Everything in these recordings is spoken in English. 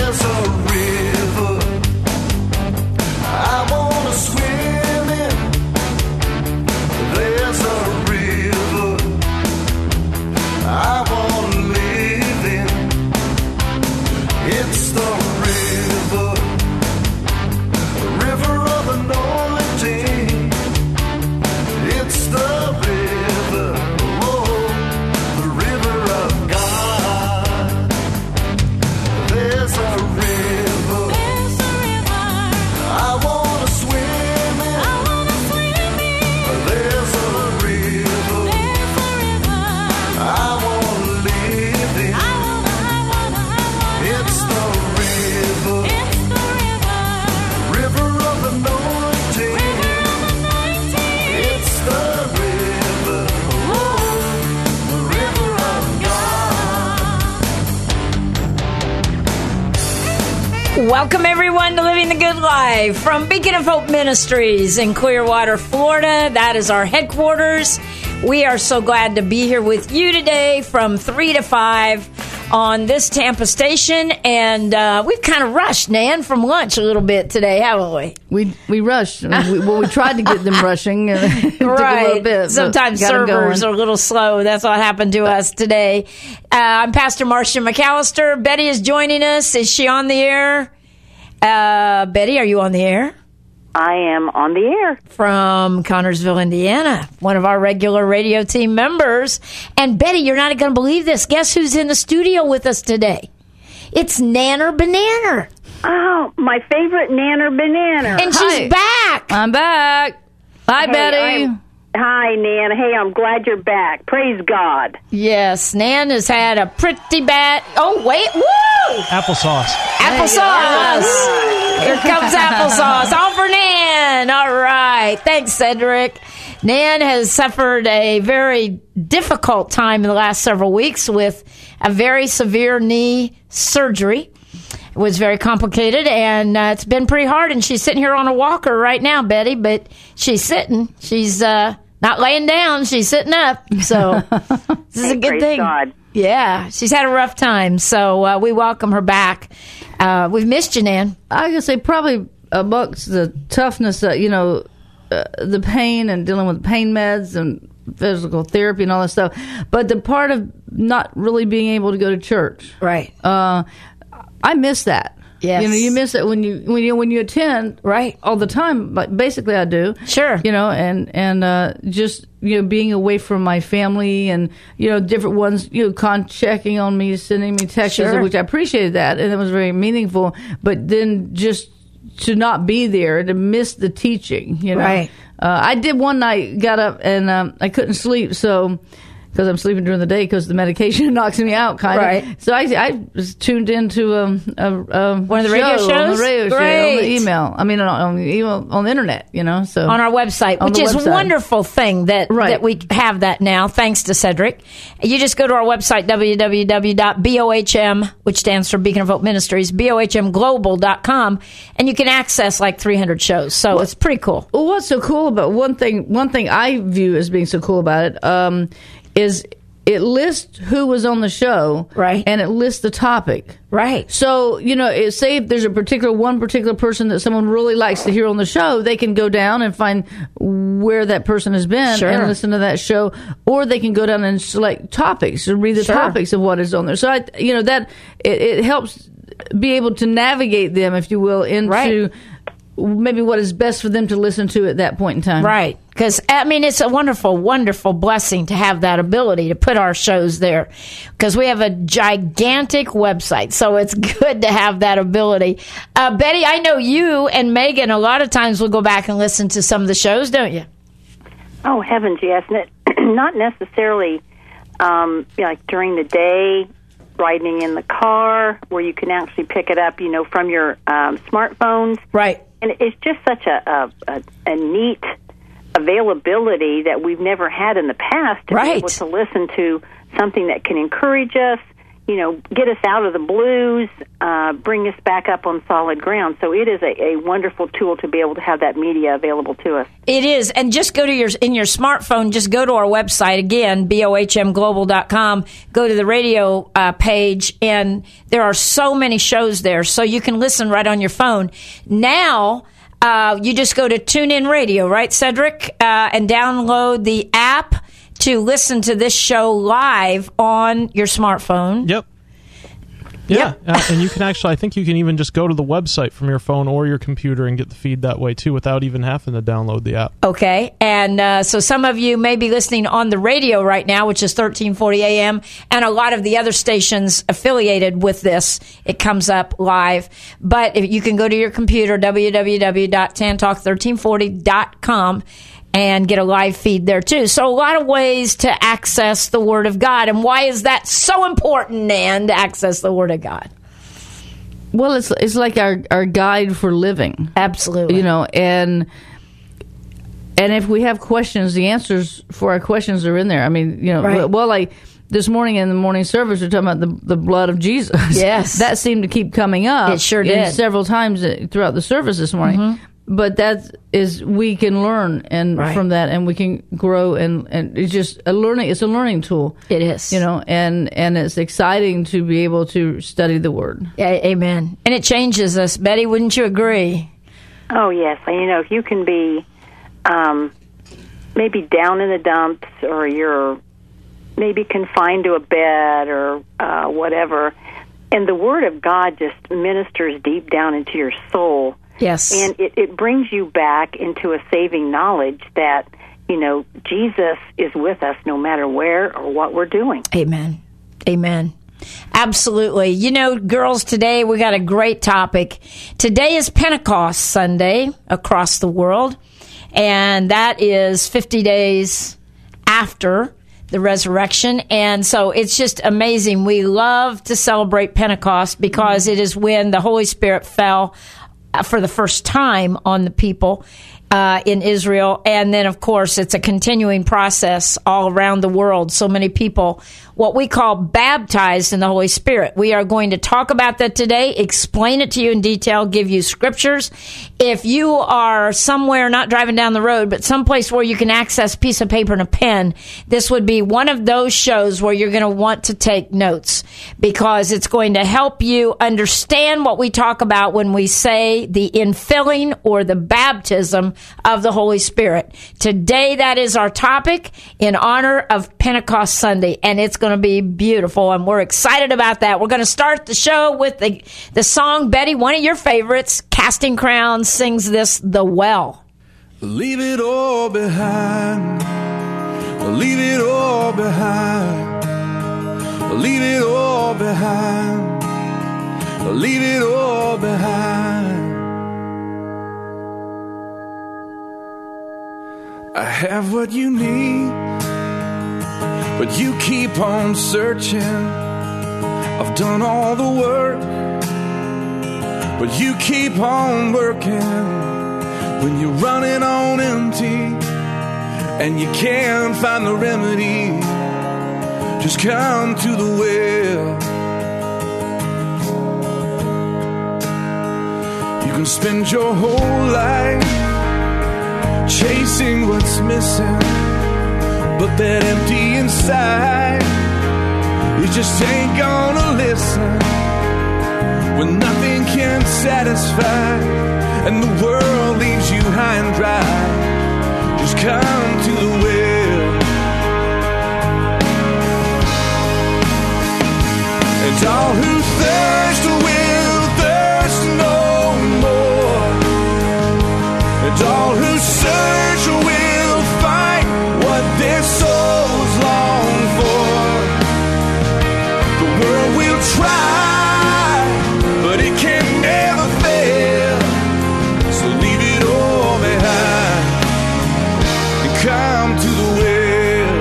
There's a river I wanna swim in. There's a river I wanna live in. It's the river of anointing. It's the river, oh, the river of God. There's a river I wanna swim in. There's a river I wanna live in. It's the river of anointing. It's the river, oh, the river of God. Welcome, everyone, to Living the Good Life from Beacon of Hope Ministries in Clearwater, Florida. That is our headquarters. We are so glad to be here with you today from 3 to 5 on this Tampa station. And we've kind of rushed, Nan, from lunch a little bit today, haven't we? We rushed. We tried to get them rushing. It took a little bit. Sometimes servers are a little slow. That's what happened to us today. I'm Pastor Marcia McAllister. Betty is joining us. Is she on the air? Betty, are you on the air? I am on the air. From Connorsville, Indiana, one of our regular radio team members. And Betty, you're not going to believe this. Guess who's in the studio with us today? It's Nanner Bananer. Oh, my favorite Nanner Banana. And she's back. I'm back. Hi, Betty. Hi, Nan. Hey, I'm glad you're back. Praise God. Yes, Nan has had a pretty bad... Oh, wait. Woo! Applesauce. Applesauce. Here comes applesauce. All for Nan. All right. Thanks, Cedric. Nan has suffered a very difficult time in the last several weeks with a very severe knee surgery. It was very complicated, and it's been pretty hard, and she's sitting here on a walker right now, Betty, but she's sitting. She's not laying down. She's sitting up, so this is a good thing. God. Yeah, she's had a rough time, so we welcome her back. We've missed you, Nan. I guess say probably amongst the toughness, the pain and dealing with pain meds and physical therapy and all that stuff, but the part of not really being able to go to church. Right. I miss that. Yes. You miss it when you attend, right, all the time. But basically, I do. Sure. And just being away from my family and different ones checking on me, sending me texts, sure, which I appreciated that, and it was very meaningful. But then just to not be there, to miss the teaching, Right. I did one night, got up and I couldn't sleep, so. Because I'm sleeping during the day because the medication knocks me out, kind of. Right. So I was tuned into one of the radio shows? On the radio show, Great. on the email. I mean, on the internet, So on our website, which is a wonderful thing that we have that now, thanks to Cedric. You just go to our website, www.BOHM, which stands for Beacon of Hope Ministries, BOHMglobal.com, and you can access like 300 shows. So it's pretty cool. Well, what's so cool about one thing I view as being so cool about it, is it lists who was on the show, right, and it lists the topic, right. So say if there's one particular person that someone really likes to hear on the show, they can go down and find where that person has been, sure, and listen to that show, or they can go down and select topics and read the sure, topics of what is on there. So it helps be able to navigate them, if you will, into. Right. Maybe what is best for them to listen to at that point in time. Right. Because, it's a wonderful, wonderful blessing to have that ability to put our shows there. Because we have a gigantic website, so it's good to have that ability. Betty, I know you and Megan a lot of times will go back and listen to some of the shows, don't you? Oh, heavens, yes. Not necessarily like during the day, riding in the car, where you can actually pick it up, from your smartphones. Right. And it's just such a neat availability that we've never had in the past to be able to listen to something that can encourage us, get us out of the blues, bring us back up on solid ground. So it is a wonderful tool to be able to have that media available to us. It is. And just go to your smartphone, just go to our website again, bohmglobal.com, go to the radio page, and there are so many shows there, so you can listen right on your phone. Now, you just go to TuneIn Radio, right, Cedric? And download the app to listen to this show live on your smartphone. Yep. Yeah, and you can actually, I think you can even just go to the website from your phone or your computer and get the feed that way, too, without even having to download the app. Okay, and so some of you may be listening on the radio right now, which is 1340 AM, and a lot of the other stations affiliated with this, it comes up live. But if you can go to your computer, www.tantalk1340.com, and get a live feed there, too. So a lot of ways to access the Word of God. And why is that so important, Nan, to access the Word of God? Well, it's like our guide for living. Absolutely. And if we have questions, the answers for our questions are in there. I mean, right. Well, like this morning in the morning service, we're talking about the blood of Jesus. Yes. That seemed to keep coming up. It sure did. Several times throughout the service this morning. Mm-hmm. But that is, we can learn from that, and we can grow, and it's just a learning. It's a learning tool. It is, and it's exciting to be able to study the Word. Yeah, amen. And it changes us, Betty. Wouldn't you agree? Oh yes, if you can be maybe down in the dumps, or you're maybe confined to a bed, or whatever, and the Word of God just ministers deep down into your soul. Yes. And it brings you back into a saving knowledge that, Jesus is with us no matter where or what we're doing. Amen. Amen. Absolutely. Girls, today we got a great topic. Today is Pentecost Sunday across the world, and that is 50 days after the resurrection. And so it's just amazing. We love to celebrate Pentecost because it is when the Holy Spirit fell for the first time on the people in Israel. And then, of course, it's a continuing process all around the world. So many people, what we call baptized in the Holy Spirit. We are going to talk about that today, explain it to you in detail, give you scriptures. If you are somewhere, not driving down the road, but someplace where you can access a piece of paper and a pen, this would be one of those shows where you're going to want to take notes, because it's going to help you understand what we talk about when we say the infilling or the baptism of the Holy Spirit. Today, that is our topic in honor of Pentecost Sunday, and it's going to be beautiful, and we're excited about that. We're going to start the show with the song, Betty, one of your favorites, Casting Crowns sings this, The Well. Leave it all behind. Leave it all behind. Leave it all behind. Leave it all behind. I have what you need, but you keep on searching. I've done all the work, but you keep on working. When you're running on empty and you can't find the remedy, just come to the well. You can spend your whole life chasing what's missing, but that empty inside, it just ain't gonna listen. When nothing can satisfy and the world leaves you high and dry, just come to the well. And all who thirst will thirst no more, and all who search will find what their souls long for. The world will try, but it can never fail. So leave it all behind and come to the well.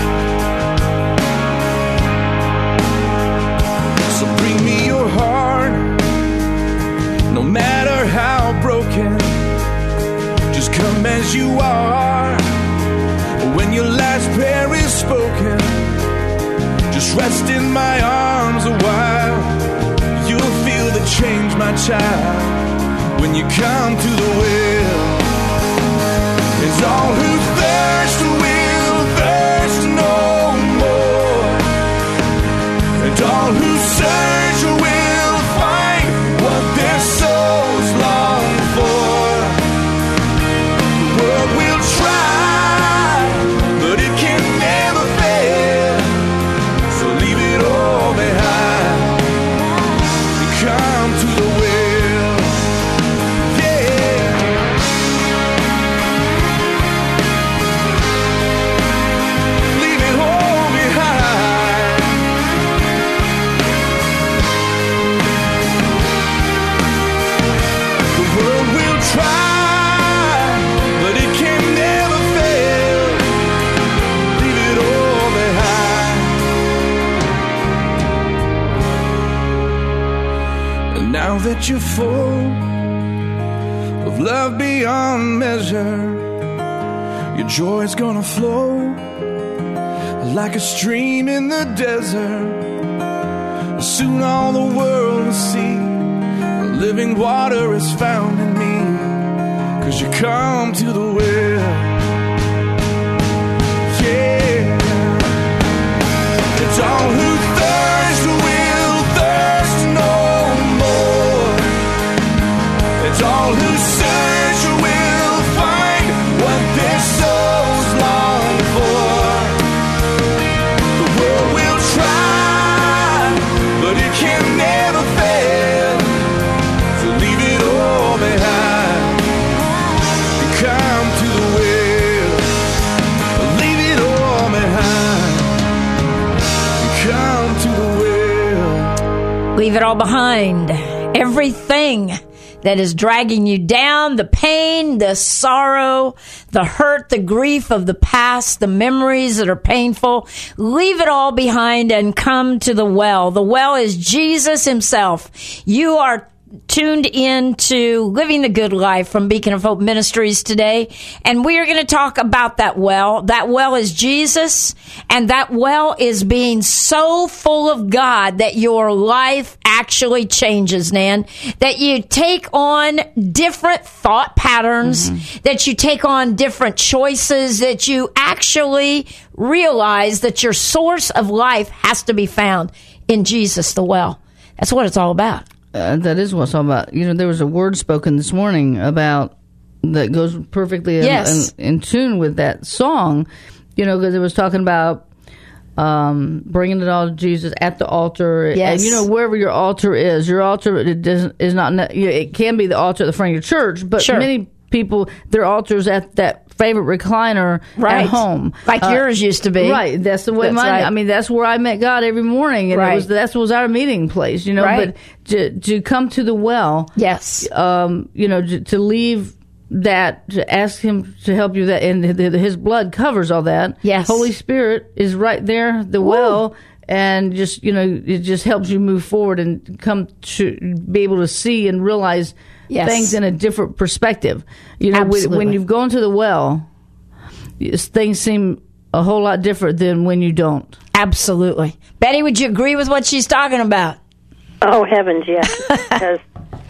So bring me your heart, no matter how broken. Just come as you are. When your last prayer is spoken, just rest in my arms a my child, when you come to the well. It's all who thirst will thirst no more, and all who search will find what their souls long for. The world will try, but it can never fail, so leave it all behind and come to the well. Yeah. Leave it all behind. The world will try, but it can never fail. Leave it all behind. And now that you're full of love beyond measure, your joy's gonna flow like a stream in the desert. Soon all the world will see the living water is found in me, 'cause you come to the well. Yeah. It's all who thirst will thirst no more. It's all who search will find what their souls long for. The world will try, but it can never fail, so leave it all behind and come to the well. Leave it all behind and come to the well. Leave it all behind. Everything that is dragging you down, the pain, the sorrow, the hurt, the grief of the past, the memories that are painful, leave it all behind and come to the well. The well is Jesus himself. You are tuned in to Living the Good Life from Beacon of Hope Ministries today, and we are going to talk about that well. That well is Jesus, and that well is being so full of God that your life actually changes, Nan. That you take on different thought patterns, that you take on different choices, that you actually realize that your source of life has to be found in Jesus, the well. That's what it's all about. That is what it's all about. You know, there was a word spoken this morning about that goes perfectly in tune with that song. You know, because it was talking about bringing it all to Jesus at the altar. Yes. And, you know, wherever your altar is is not. It can be the altar at the front of your church, but Sure. many people, their altar's at that favorite recliner Right. at home, Like yours used to be. Right, that's the way That's mine. right. I mean, that's where I met God every morning, and Right. that was our meeting place. You know, Right. but to come to the well, Yes. you know, to leave that, to ask Him to help you, that, and His blood covers all that. Yes. Holy Spirit is right there, the well, and just, you know, it just helps you move forward and come to be able to see and realize Yes. things in a different perspective. You know, Absolutely. when you've gone to the well, things seem a whole lot different than when you don't. Absolutely. Betty, would you agree with what she's talking about? Oh, heavens, yes. Because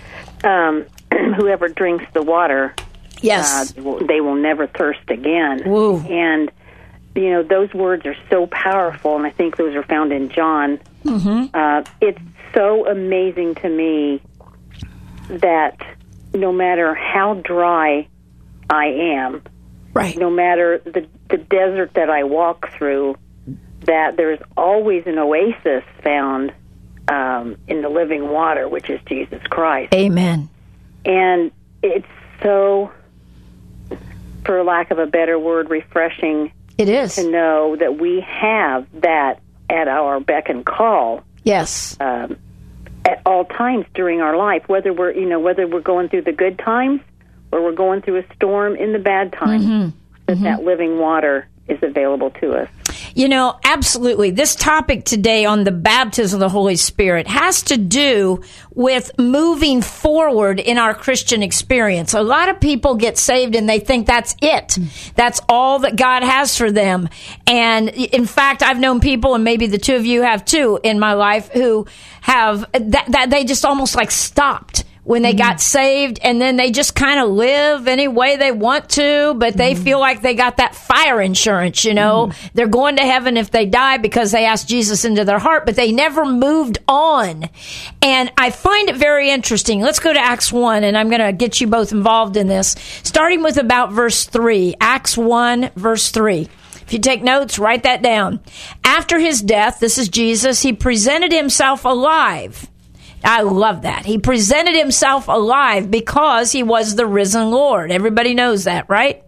whoever drinks the water, Yes. they will never thirst again. Woo. And, you know, those words are so powerful, and I think those are found in John. It's so amazing to me that no matter how dry I am, Right. no matter the desert that I walk through, that there's always an oasis found in the living water, which is Jesus Christ. Amen. And it's so, for lack of a better word, refreshing It is. to know that we have that at our beck and call Yes. at all times during our life, whether we're going through the good times or we're going through a storm in the bad times, that living water is available to us. You know, absolutely. This topic today on the baptism of the Holy Spirit has to do with moving forward in our Christian experience. A lot of people get saved and they think that's it. That's all that God has for them. And in fact, I've known people, and maybe the two of you have too in my life, who have that they just almost like stopped when they got saved, and then they just kind of live any way they want to, but they feel like they got that fire insurance, you know. They're going to heaven if they die because they asked Jesus into their heart, but they never moved on. And I find it very interesting. Let's go to Acts 1, and I'm going to get you both involved in this, starting with about verse 3. Acts 1, verse 3. If you take notes, write that down. After his death, this is Jesus, he presented himself alive. I love that. He presented himself alive because he was the risen Lord. Everybody knows that, right?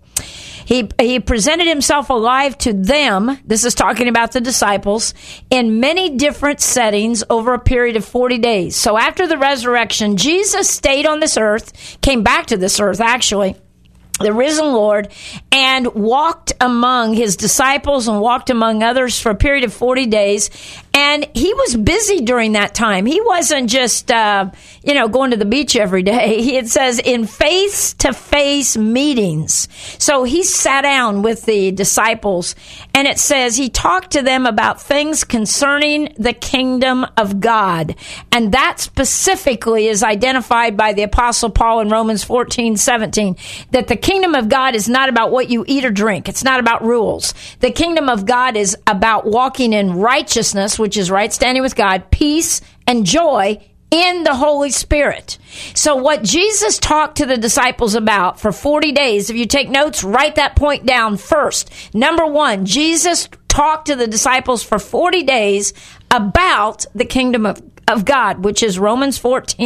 He presented himself alive to them. This is talking about the disciples in many different settings over a period of 40 days. So after the resurrection, Jesus stayed on this earth, came back to this earth, actually, the risen Lord, and walked among his disciples and walked among others for a period of 40 days. And he was busy during that time. He wasn't just, going to the beach every day. It says in face-to-face meetings. So he sat down with the disciples, and it says he talked to them about things concerning the kingdom of God. And that specifically is identified by the Apostle Paul in Romans 14:17, that the kingdom of God is not about what you eat or drink. It's not about rules. The kingdom of God is about walking in righteousness, which is right standing with God, peace and joy in the Holy Spirit. So what Jesus talked to the disciples about for 40 days, if you take notes, write that point down first. Number one, Jesus talked to the disciples for 40 days about the kingdom of God, which is Romans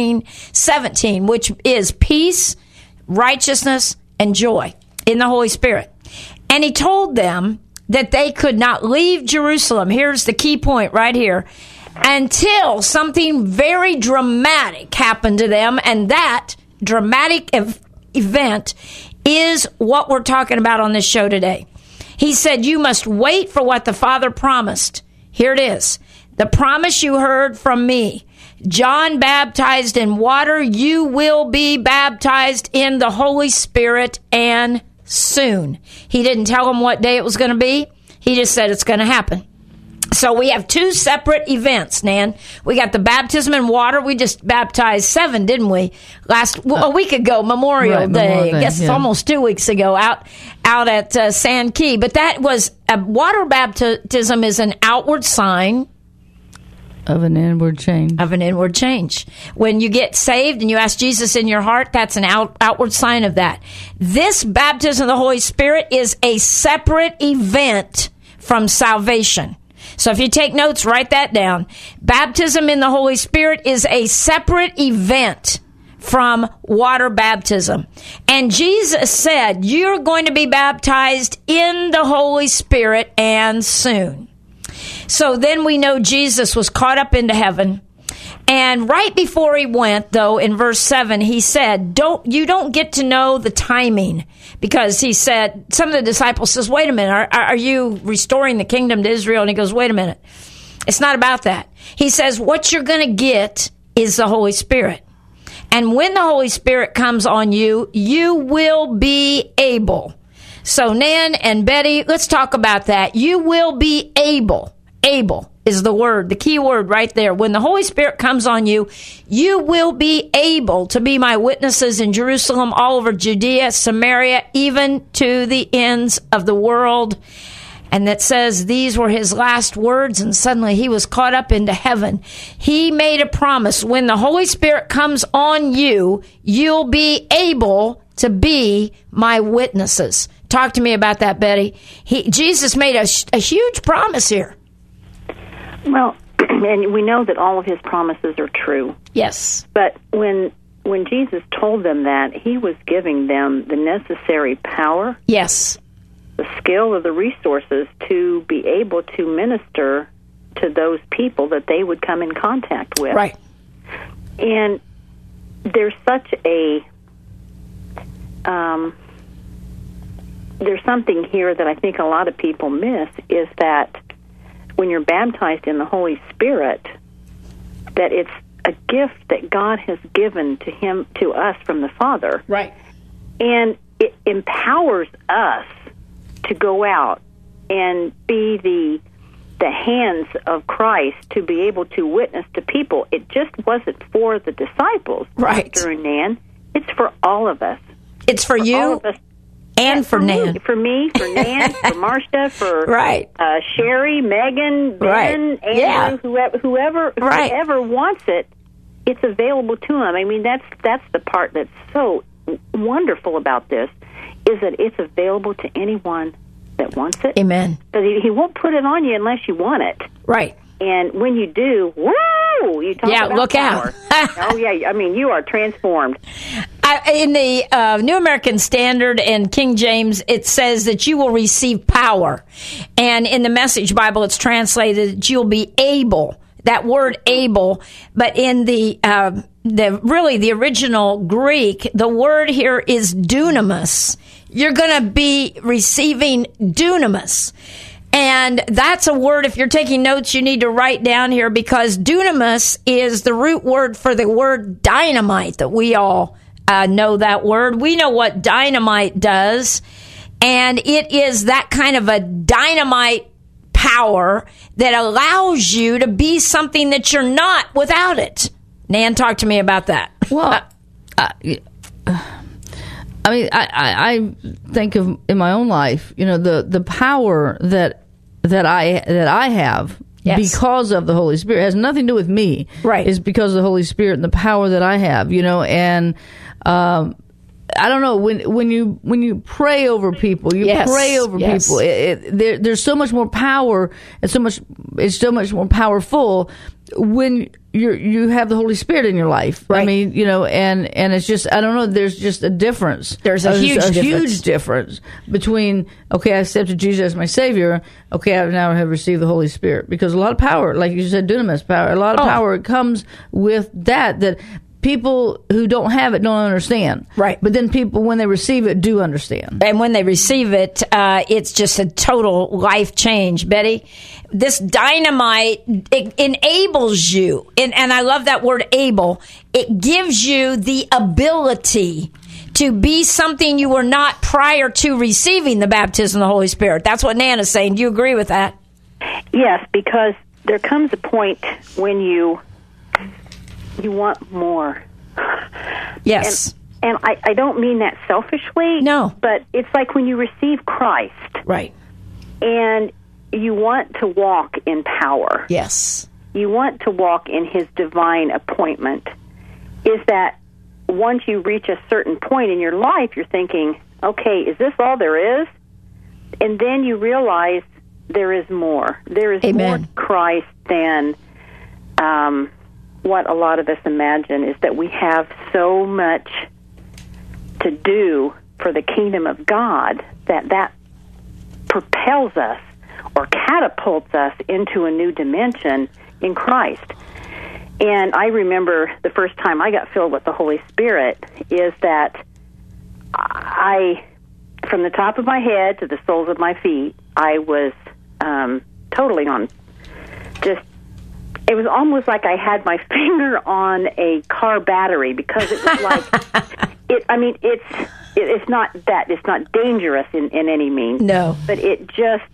14:17, which is peace, righteousness, and joy in the Holy Spirit. And he told them that they could not leave Jerusalem. Here's the key point right here. Until something very dramatic happened to them, and that dramatic event is what we're talking about on this show today. He said, you must wait for what the Father promised. Here it is. The promise you heard from me. John baptized in water. You will be baptized in the Holy Spirit, and soon. He didn't tell them what day it was going to be. He just said it's going to happen. So we have two separate events, Nan. We got the baptism in water. We just baptized 7, didn't we? A week ago, Memorial Day. I guess it's almost 2 weeks ago out at Sand Key. But that was water baptism is an outward sign of an inward change. When you get saved and you ask Jesus in your heart, that's an outward sign of that. This baptism of the Holy Spirit is a separate event from salvation. So if you take notes, write that down. Baptism in the Holy Spirit is a separate event from water baptism. And Jesus said, you're going to be baptized in the Holy Spirit, and soon. So then we know Jesus was caught up into heaven. And right before he went, though, in verse 7, he said, you don't get to know the timing. Because he said, some of the disciples says, wait a minute, are you restoring the kingdom to Israel? And he goes, wait a minute. It's not about that. He says, what you're going to get is the Holy Spirit. And when the Holy Spirit comes on you, you will be able. So Nan and Betty, let's talk about that. You will be able. Able is the word, the key word right there. When the Holy Spirit comes on you, you will be able to be my witnesses in Jerusalem, all over Judea, Samaria, even to the ends of the world. And that says these were his last words, and suddenly he was caught up into heaven. He made a promise. When the Holy Spirit comes on you, you'll be able to be my witnesses. Talk to me about that, Betty. Jesus made a huge promise here. Well, and we know that all of his promises are true. Yes. But when Jesus told them that, he was giving them the necessary power. Yes. The skill or the resources to be able to minister to those people that they would come in contact with. Right. And there's such there's something here that I think a lot of people miss, is that when you're baptized in the Holy Spirit, that it's a gift that God has given to us from the Father. Right. And it empowers us to go out and be the the hands of Christ to be able to witness to people. It just wasn't for the disciples, Right. Esther and Nan. It's for all of us. It's for All you of us. and for Nan. For me, for Nan, for Marcia, for Right. Sherry, Megan, Ben, Right. Andrew, Yeah. Right. whoever wants it, it's available to them. I mean, that's the part that's so wonderful about this, is that it's available to anyone that wants it. Amen. Because he won't put it on you unless you want it. Right. And when you do, woo! You talk Yeah, about look power. out. Oh, yeah. I mean, you are transformed. In the New American Standard and King James, it says that you will receive power. And in the Message Bible, it's translated that you'll be able. That word able. But in the original Greek, the word here is dunamis. You're going to be receiving dunamis. And that's a word, if you're taking notes, you need to write down here, because dunamis is the root word for the word dynamite, that we all know that word. We know what dynamite does. And it is that kind of a dynamite power that allows you to be something that you're not without it. Nan, talk to me about that. Well, I mean, I think of in my own life, you know, the power that I have. Yes. Because of the Holy Spirit. It has nothing to do with me. Right. It's because of the Holy Spirit and the power that I have, you know, and I don't know, when you pray over people, you Yes. pray over Yes. people. There's so much more power, and it's so much more powerful when you have the Holy Spirit in your life. Right. I mean, you know, and it's just, I don't know, there's just a difference. There's a huge difference between, okay, I accepted Jesus as my Savior, okay, I now have received the Holy Spirit. Because a lot of power, like you said, dunamis power, a lot of power comes with that people who don't have it don't understand. Right. But then people, when they receive it, do understand. And when they receive it, it's just a total life change. Betty, this dynamite, it enables you, and I love that word able, it gives you the ability to be something you were not prior to receiving the baptism of the Holy Spirit. That's what Nan is saying. Do you agree with that? Yes, because there comes a point when you want more. Yes. And I don't mean that selfishly. No. But it's like when you receive Christ Right. and you want to walk in power. Yes. You want to walk in His divine appointment. Is that once you reach a certain point in your life, you're thinking, okay, is this all there is? And then you realize there is more. There is Amen. more to Christ than what a lot of us imagine, is that we have so much to do for the kingdom of God that propels us or catapults us into a new dimension in Christ. And I remember the first time I got filled with the Holy Spirit is that I, from the top of my head to the soles of my feet, I was totally on just, it was almost like I had my finger on a car battery, because it was like, it's not dangerous in any means. No. But it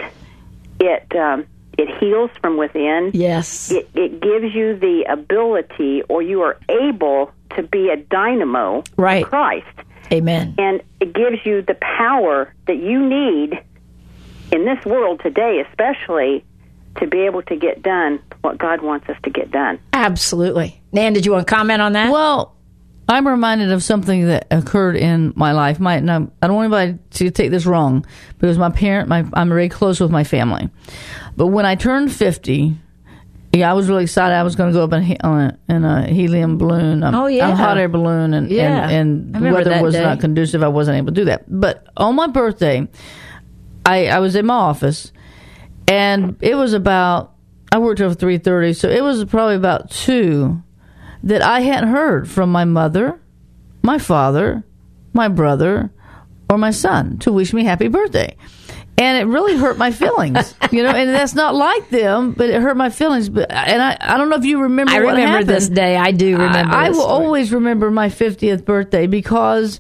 heals from within. Yes. It gives you the ability, or you are able to be a dynamo Right. of Christ. Amen. And it gives you the power that you need in this world today, especially, to be able to get done what God wants us to get done. Absolutely. Nan, did you want to comment on that? Well, I'm reminded of something that occurred in my life. I don't want anybody to take this wrong, because I'm very close with my family. But when I turned 50, I was really excited. I was going to go up in a helium balloon, a hot air balloon, and the weather was not conducive. I wasn't able to do that. But on my birthday, I was in my office, and it was about, I worked till 3:30, so it was probably about 2 that I hadn't heard from my mother, my father, my brother, or my son to wish me happy birthday. And it really hurt my feelings, you know, and that's not like them, but it hurt my feelings. And I don't know if you remember what happened. I remember this day. I do remember I this will story. always remember my 50th birthday, because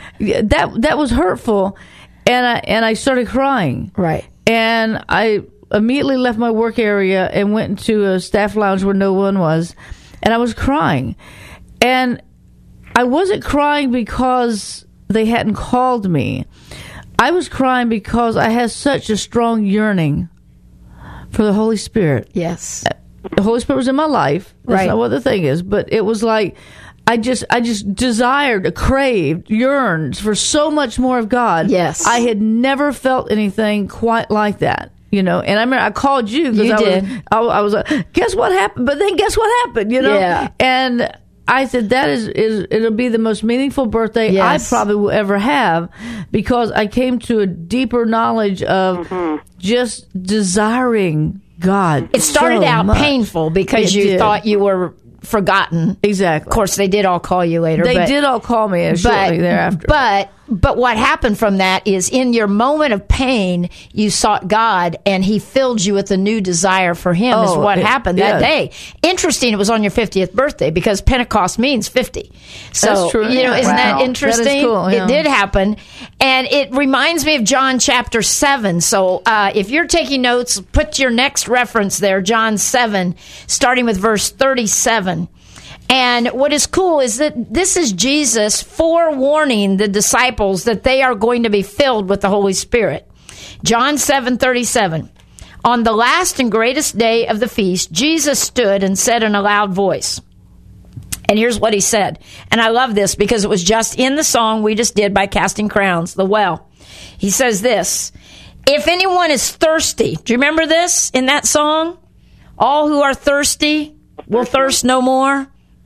that was hurtful. And I started crying. Right. And I immediately left my work area and went into a staff lounge where no one was, and I was crying. And I wasn't crying because they hadn't called me. I was crying because I had such a strong yearning for the Holy Spirit. Yes. The Holy Spirit was in my life. That's not what the thing is, but it was like I just desired, craved, yearned for so much more of God. Yes. I had never felt anything quite like that. And I remember I called you because I was like, guess what happened? But then guess what happened? Yeah. And I said, that is it'll be the most meaningful birthday I probably will ever have, because I came to a deeper knowledge of just desiring God. It started so out much. painful because you thought you were forgotten. Exactly. Of course, they did all call you later. They did all call me shortly thereafter. But what happened from that is, in your moment of pain, you sought God, and He filled you with a new desire for Him. Is what happened that day. Interesting. It was on your 50th birthday, because Pentecost means 50. So, that's true. Isn't that interesting? That is cool. Yeah. It did happen, and it reminds me of John chapter 7. So, if you're taking notes, put your next reference there, John 7, starting with verse 37. And what is cool is that this is Jesus forewarning the disciples that they are going to be filled with the Holy Spirit. John 7:37. On the last and greatest day of the feast, Jesus stood and said in a loud voice. And here's what He said. And I love this because it was just in the song we just did by Casting Crowns, The Well. He says this: if anyone is thirsty, do you remember this in that song? All who are thirsty will thirst no more.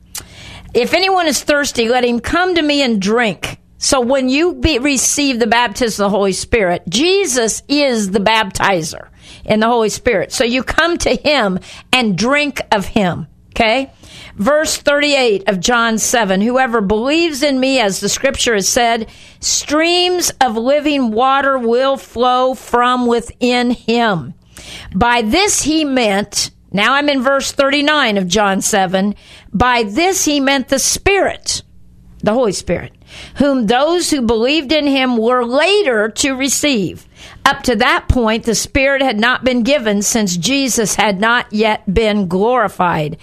If anyone is thirsty, let him come to me and drink. So when you receive the baptism of the Holy Spirit, Jesus is the baptizer in the Holy Spirit. So you come to Him and drink of Him. Okay? Verse 38 of John 7, whoever believes in me, as the scripture has said, streams of living water will flow from within him. By this He meant... Now I'm in verse 39 of John 7. By this He meant the Spirit, the Holy Spirit, whom those who believed in Him were later to receive. Up to that point, the Spirit had not been given, since Jesus had not yet been glorified.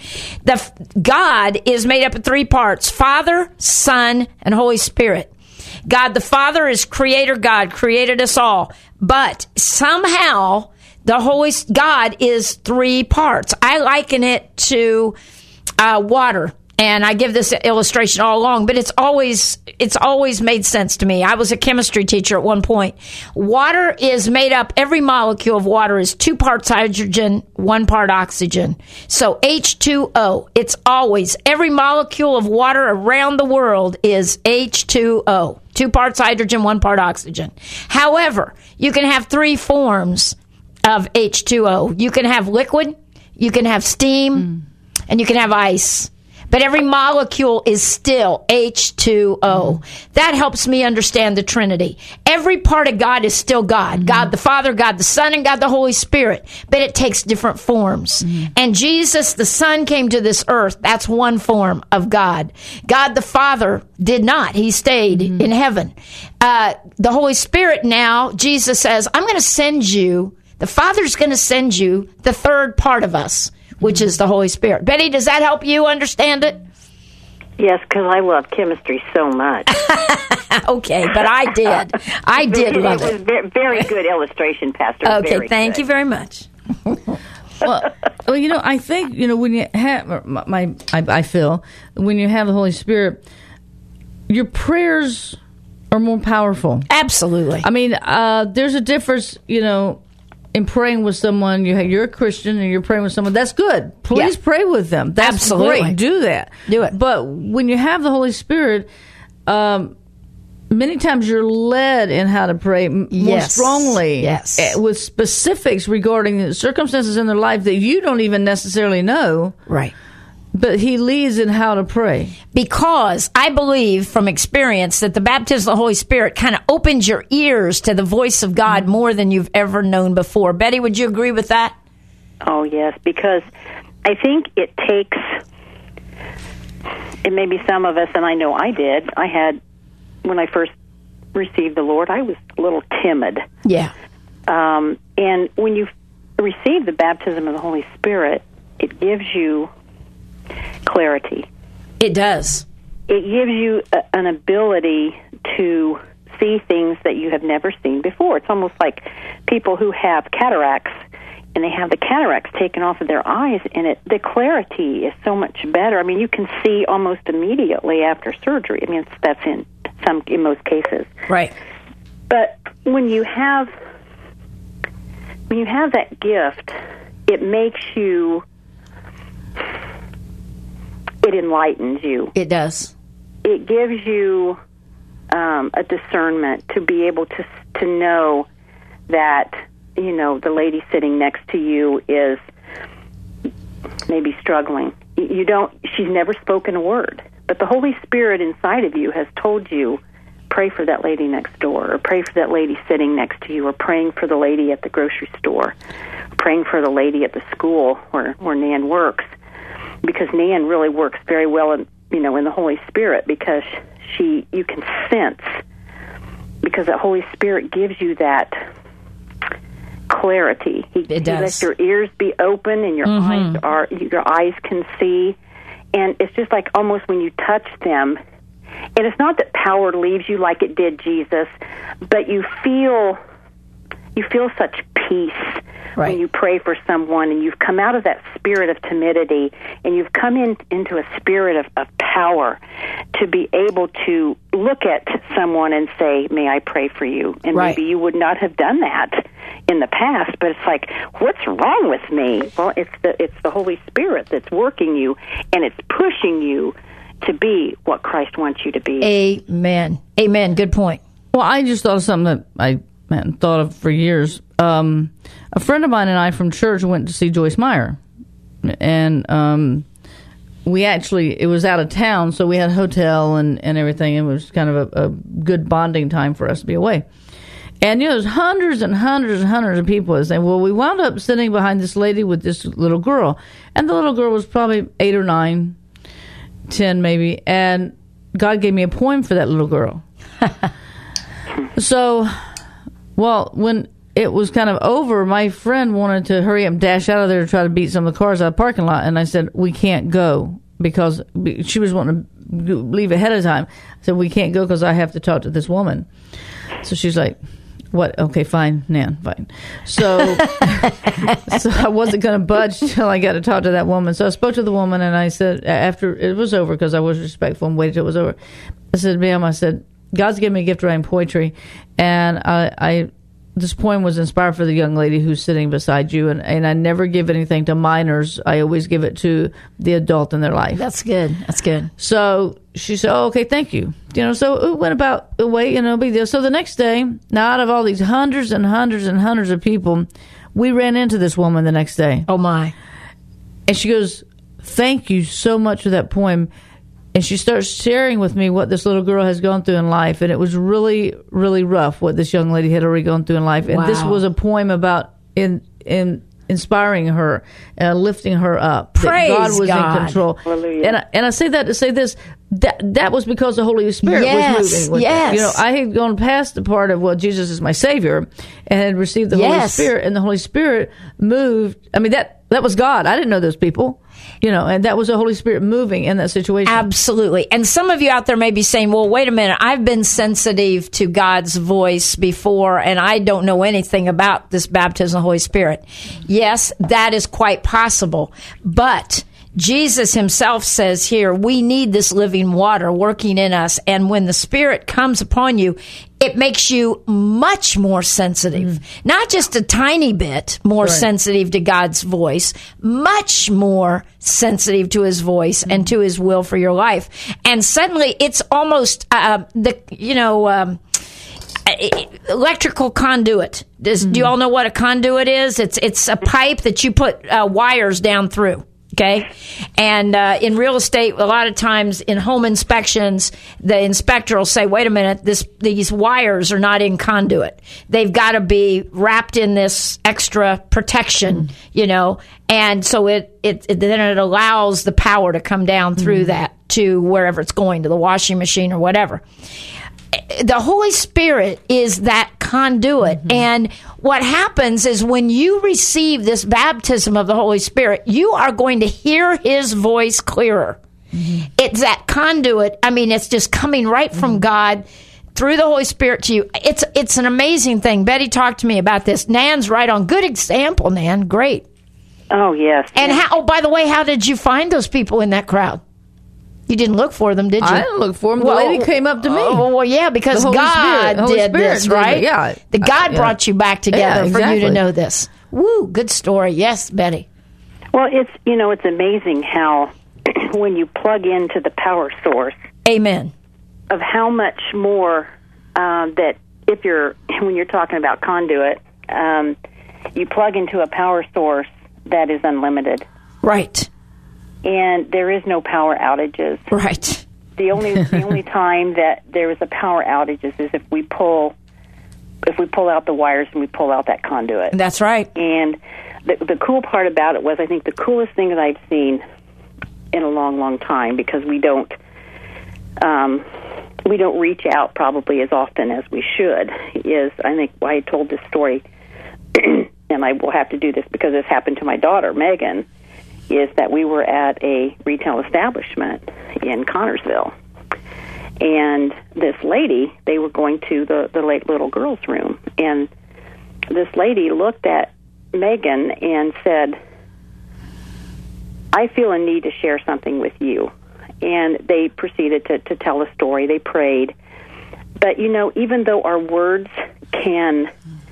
God is made up of three parts: Father, Son, and Holy Spirit. God the Father is Creator God, created us all. But somehow... God is three parts. I liken it to water, and I give this illustration all along, but it's always made sense to me. I was a chemistry teacher at one point. Water is made up, every molecule of water is 2 parts hydrogen, 1 part oxygen. So H2O. It's always, every molecule of water around the world is H2O. 2 parts hydrogen, 1 part oxygen. However, you can have 3 forms of H2O. You can have liquid, you can have steam, and you can have ice. But every molecule is still H2O. That helps me understand the Trinity. Every part of God is still God. God the Father, God the Son, and God the Holy Spirit. But it takes different forms. And Jesus, the Son, came to this earth. That's one form of God. God the Father did not. He stayed in heaven. The Holy Spirit now, Jesus says, I'm going to send you, the Father's going to send you the third part of us, which is the Holy Spirit. Betty, does that help you understand it? Yes, because I love chemistry so much. Okay, but I did. I did love it. It was very good illustration, Pastor. Okay, thank you very much. Well, I think, when you have, I feel, when you have the Holy Spirit, your prayers are more powerful. Absolutely. I mean, there's a difference, in praying with someone. You're a Christian and you're praying with someone. That's good. Please pray with them. That's Absolutely great. Do that. Do it. But when you have the Holy Spirit, many times you're led in how to pray more strongly. Yes. With specifics regarding the circumstances in their life that you don't even necessarily know. Right. But He leads in how to pray. Because I believe from experience that the baptism of the Holy Spirit kind of opens your ears to the voice of God more than you've ever known before. Betty, would you agree with that? Oh, yes, because I think it takes, and maybe some of us, and I know I did, when I first received the Lord, I was a little timid. Yeah. And when you receive the baptism of the Holy Spirit, it gives you clarity. It does. It gives you an ability to see things that you have never seen before. It's almost like people who have cataracts, and they have the cataracts taken off of their eyes, and the clarity is so much better. I mean, you can see almost immediately after surgery. I mean, that's in most cases. Right. But when you have that gift, it makes you, it enlightens you. It does. It gives you a discernment to be able to know that, the lady sitting next to you is maybe struggling. She's never spoken a word, but the Holy Spirit inside of you has told you, pray for that lady next door, or pray for that lady sitting next to you, or praying for the lady at the grocery store, praying for the lady at the school where Nan works, because Nan really works very well in the Holy Spirit, because you can sense, because the Holy Spirit gives you that clarity. He lets your ears be open, and your eyes can see, and it's just like almost when you touch them. And it's not that power leaves you like it did Jesus, but you feel such peace when you pray for someone, and you've come out of that spirit of timidity, and you've come into a spirit of power to be able to look at someone and say, may I pray for you? And maybe you would not have done that in the past, but it's like, what's wrong with me? Well, it's the Holy Spirit that's working you, and it's pushing you to be what Christ wants you to be. Amen. Amen. Good point. Well, I just thought of something that I hadn't thought of for years. A friend of mine and I from church went to see Joyce Meyer. And it was out of town, so we had a hotel and everything. It was kind of a good bonding time for us to be away. And, there's hundreds and hundreds and hundreds of people that say, well, we wound up sitting behind this lady with this little girl. And the little girl was probably 8 or 9. 10 maybe, and God gave me a poem for that little girl. So, when it was kind of over, my friend wanted to hurry up and dash out of there to try to beat some of the cars out of the parking lot, and I said, we can't go, because she was wanting to leave ahead of time. I said, we can't go because I have to talk to this woman. So she's like, what? Okay, fine, Nan, fine. So, so I wasn't going to budge till I got to talk to that woman. So I spoke to the woman, and I said, after it was over, because I was respectful and waited till it was over, I said, ma'am, God's given me a gift of writing poetry, and this poem was inspired for the young lady who's sitting beside you, and I never give anything to minors. I always give it to the adult in their life. That's good. That's good. So she said, oh, okay, thank you. So it went about away, big deal. So the next day, now out of all these hundreds and hundreds and hundreds of people, we ran into this woman the next day. Oh, my. And she goes, thank you so much for that poem. And she starts sharing with me what this little girl has gone through in life. And it was really, really rough what this young lady had already gone through in life. And this was a poem about inspiring her, lifting her up. Praise that God was God. in control. Hallelujah. And I say that to say this, that was because the Holy Spirit was moving with it. I had gone past the part of, well, Jesus is my Savior, and had received the Holy Spirit, and the Holy Spirit moved. I mean, that was God. I didn't know those people. And that was the Holy Spirit moving in that situation. Absolutely. And some of you out there may be saying, well, wait a minute, I've been sensitive to God's voice before, and I don't know anything about this baptism of the Holy Spirit. Yes, that is quite possible. But Jesus himself says here, we need this living water working in us. And when the Spirit comes upon you, it makes you much more sensitive. Not just a tiny bit more sensitive to God's voice, much more sensitive to his voice and to his will for your life. And suddenly it's almost electrical conduit. Do you all know what a conduit is? It's a pipe that you put wires down through. Okay. And in real estate, a lot of times in home inspections, the inspector will say, wait a minute, these wires are not in conduit. They've got to be wrapped in this extra protection, and so then it allows the power to come down through that to wherever it's going, to the washing machine or whatever. the Holy Spirit is that conduit. Mm-hmm. And what happens is when you receive this baptism of the Holy Spirit, you are going to hear his voice clearer. Mm-hmm. It's that conduit. I mean, it's just coming right from God through the Holy Spirit to you. It's an amazing thing. Betty talked to me about this. Nan's right on. Good example, Nan. Great. Oh, yes. And by the way, how did you find those people in that crowd? You didn't look for them, did you? I didn't look for them. The lady came up to me. Well, yeah, because God did this, right? Yeah. The God brought you back together for you to know this. Woo, good story. Yes, Betty. Well, it's amazing how when you plug into the power source, amen, of how much more that when you're talking about conduit, you plug into a power source that is unlimited. Right. And there is no power outages. Right. The only time that there is a power outages is if we pull out the wires and we pull out that conduit. That's right. And the cool part about it was, I think the coolest thing that I've seen in a long, long time, because we don't reach out probably as often as we should, is, I think I told this story, and I will have to do this because this happened to my daughter, Megan, is that we were at a retail establishment in Connorsville. And this lady, they were going to the late little girl's room. And this lady looked at Megan and said, I feel a need to share something with you. And they proceeded to tell a story. They prayed. But, even though our words can,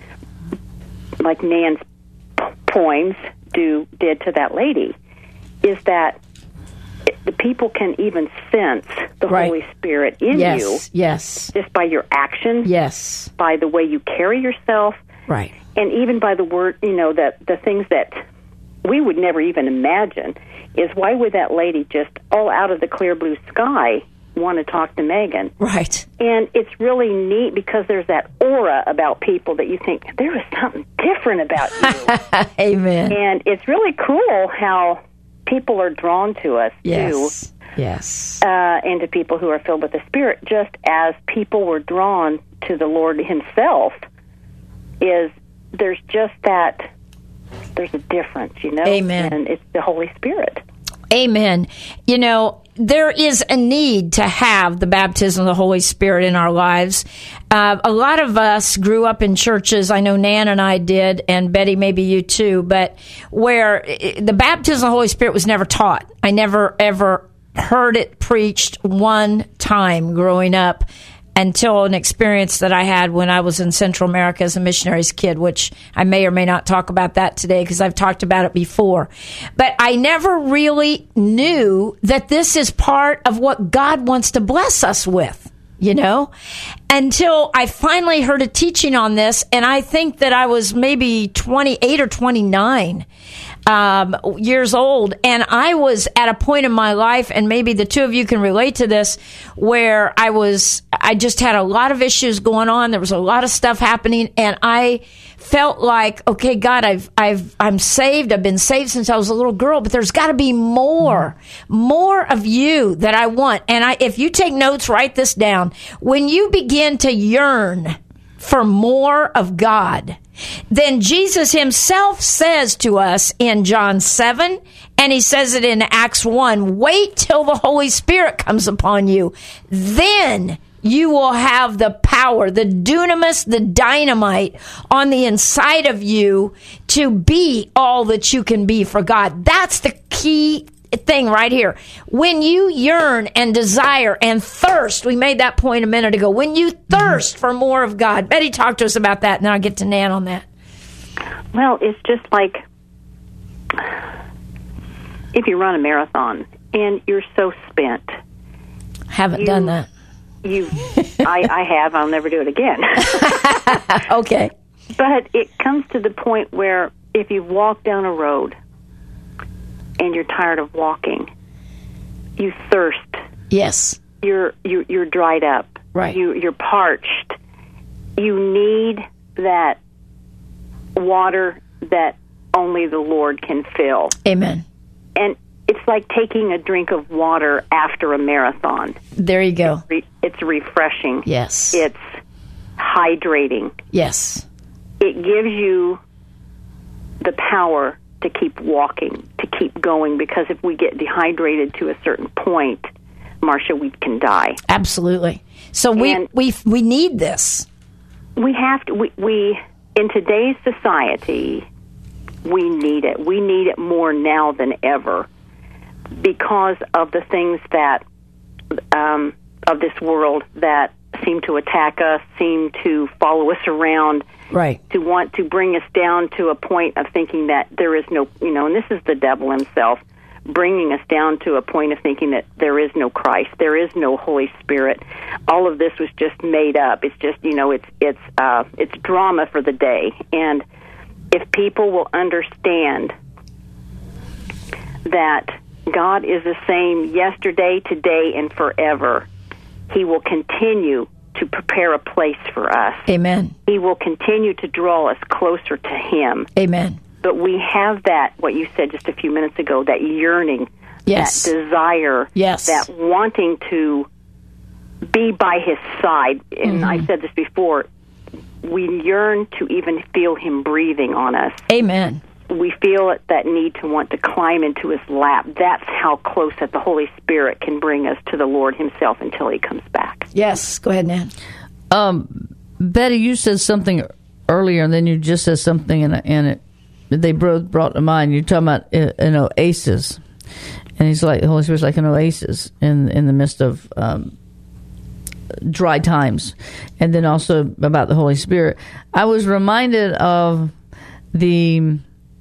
like Nan's poems did to that lady, is that the people can even sense the Holy Spirit in you. Yes. Just by your actions. Yes. By the way you carry yourself. Right. And even by the word, the things that we would never even imagine is, why would that lady just all out of the clear blue sky want to talk to Megan? Right. And it's really neat because there's that aura about people that you think, there is something different about you. Amen. And it's really cool how people are drawn to us, too. Yes. And to people who are filled with the Spirit, just as people were drawn to the Lord himself. There's just that, there's a difference, Amen. And it's the Holy Spirit. Amen. There is a need to have the baptism of the Holy Spirit in our lives. A lot of us grew up in churches, I know Nan and I did, and Betty, maybe you too, but where the baptism of the Holy Spirit was never taught. I never, ever heard it preached one time growing up, until an experience that I had when I was in Central America as a missionary's kid, which I may or may not talk about that today because I've talked about it before. But I never really knew that this is part of what God wants to bless us with, until I finally heard a teaching on this, and I think that I was maybe 28 or 29 years old, and I was at a point in my life, and maybe the two of you can relate to this, where I just had a lot of issues going on. There was a lot of stuff happening, and I felt like, okay, God, I'm saved. I've been saved since I was a little girl, but there's got to be more of you that I want. And if you take notes, write this down. When you begin to yearn for more of God, then Jesus himself says to us in John 7, and he says it in Acts 1, wait till the Holy Spirit comes upon you. Then you will have the power, the dunamis, the dynamite on the inside of you to be all that you can be for God. That's the key thing right here. When you yearn and desire and thirst, we made that point a minute ago, when you thirst for more of God. Betty, talk to us about that, and then I'll get to Nan on that. Well, it's just like if you run a marathon and you're so spent. Haven't done that. I have. I'll never do it again. Okay. But it comes to the point where if you walk down a road and you're tired of walking, you thirst. Yes. You're dried up. Right. You're parched. You need that water that only the Lord can fill. Amen. And it's it's like taking a drink of water after a marathon. There you go. It's refreshing. Yes. It's hydrating. Yes. It gives you the power to keep walking, to keep going, because if we get dehydrated to a certain point, Marcia, we can die. Absolutely. So we need this. We have to. We in today's society, we need it. We need it more now than ever because of the things that of this world that seem to attack us, seem to follow us around. Right. To want to bring us down to a point of thinking that there is no, and this is the devil himself, bringing us down to a point of thinking that there is no Christ, there is no Holy Spirit. All of this was just made up. It's just, it's drama for the day. And if people will understand that God is the same yesterday, today, and forever, He will continue to prepare a place for us. Amen. He will continue to draw us closer to Him. Amen. But we have that, what you said just a few minutes ago, that yearning, yes, that desire, yes, that wanting to be by His side. And I said this before, we yearn to even feel Him breathing on us. Amen. We feel that need to want to climb into His lap. That's how close that the Holy Spirit can bring us to the Lord Himself until He comes back. Yes. Go ahead, Nan. Betty, you said something earlier, and then you just said something, and they both brought to mind. You're talking about an oasis, and He's like, the Holy Spirit's like an oasis in the midst of dry times, and then also about the Holy Spirit. I was reminded of the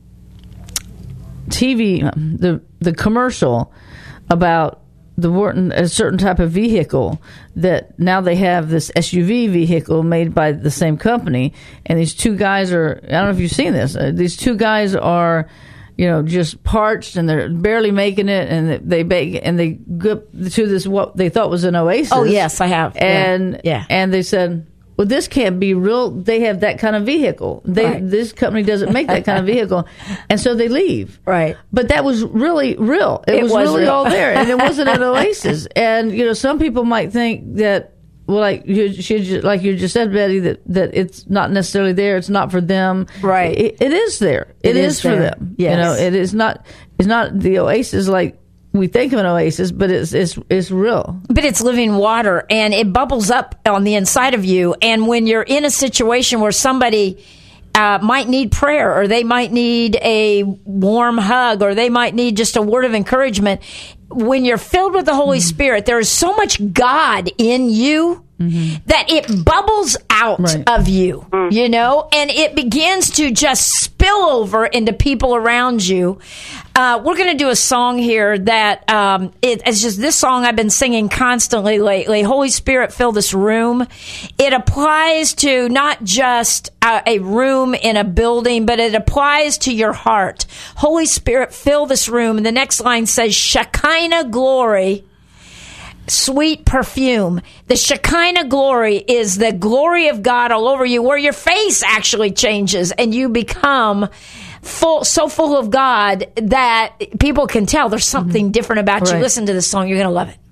TV, the commercial about the Wharton, a certain type of vehicle that now they have this SUV vehicle made by the same company, and these two guys are, I don't know if you've seen this, these two guys are, just parched, and they're barely making it, and they go to this, what they thought was an oasis. Oh, yes, I have. And yeah. And they said, well, this can't be real. They have that kind of vehicle. Right. This company doesn't make that kind of vehicle. And so they leave. Right. But that was really real. It was really real. all there. And it wasn't an oasis. And, some people might think that, well, like you just said, Betty, that it's not necessarily there. It's not for them. Right. It is there. It is for them. Yes. It is not, it's not the oasis like we think of an oasis, but it's real. But it's living water, and it bubbles up on the inside of you. And when you're in a situation where somebody might need prayer, or they might need a warm hug, or they might need just a word of encouragement, when you're filled with the Holy Spirit, there is so much God in you that it bubbles out of you, and it begins to just spill over into people around you. We're going to do a song here that it's just this song I've been singing constantly lately. Holy Spirit, fill this room. It applies to not just a room in a building, but it applies to your heart. Holy Spirit, fill this room. And the next line says, Shekinah glory, sweet perfume. The Shekinah glory is the glory of God all over you, where your face actually changes and you become so full of God that people can tell there's something different about you. Listen to this song. You're going to love it.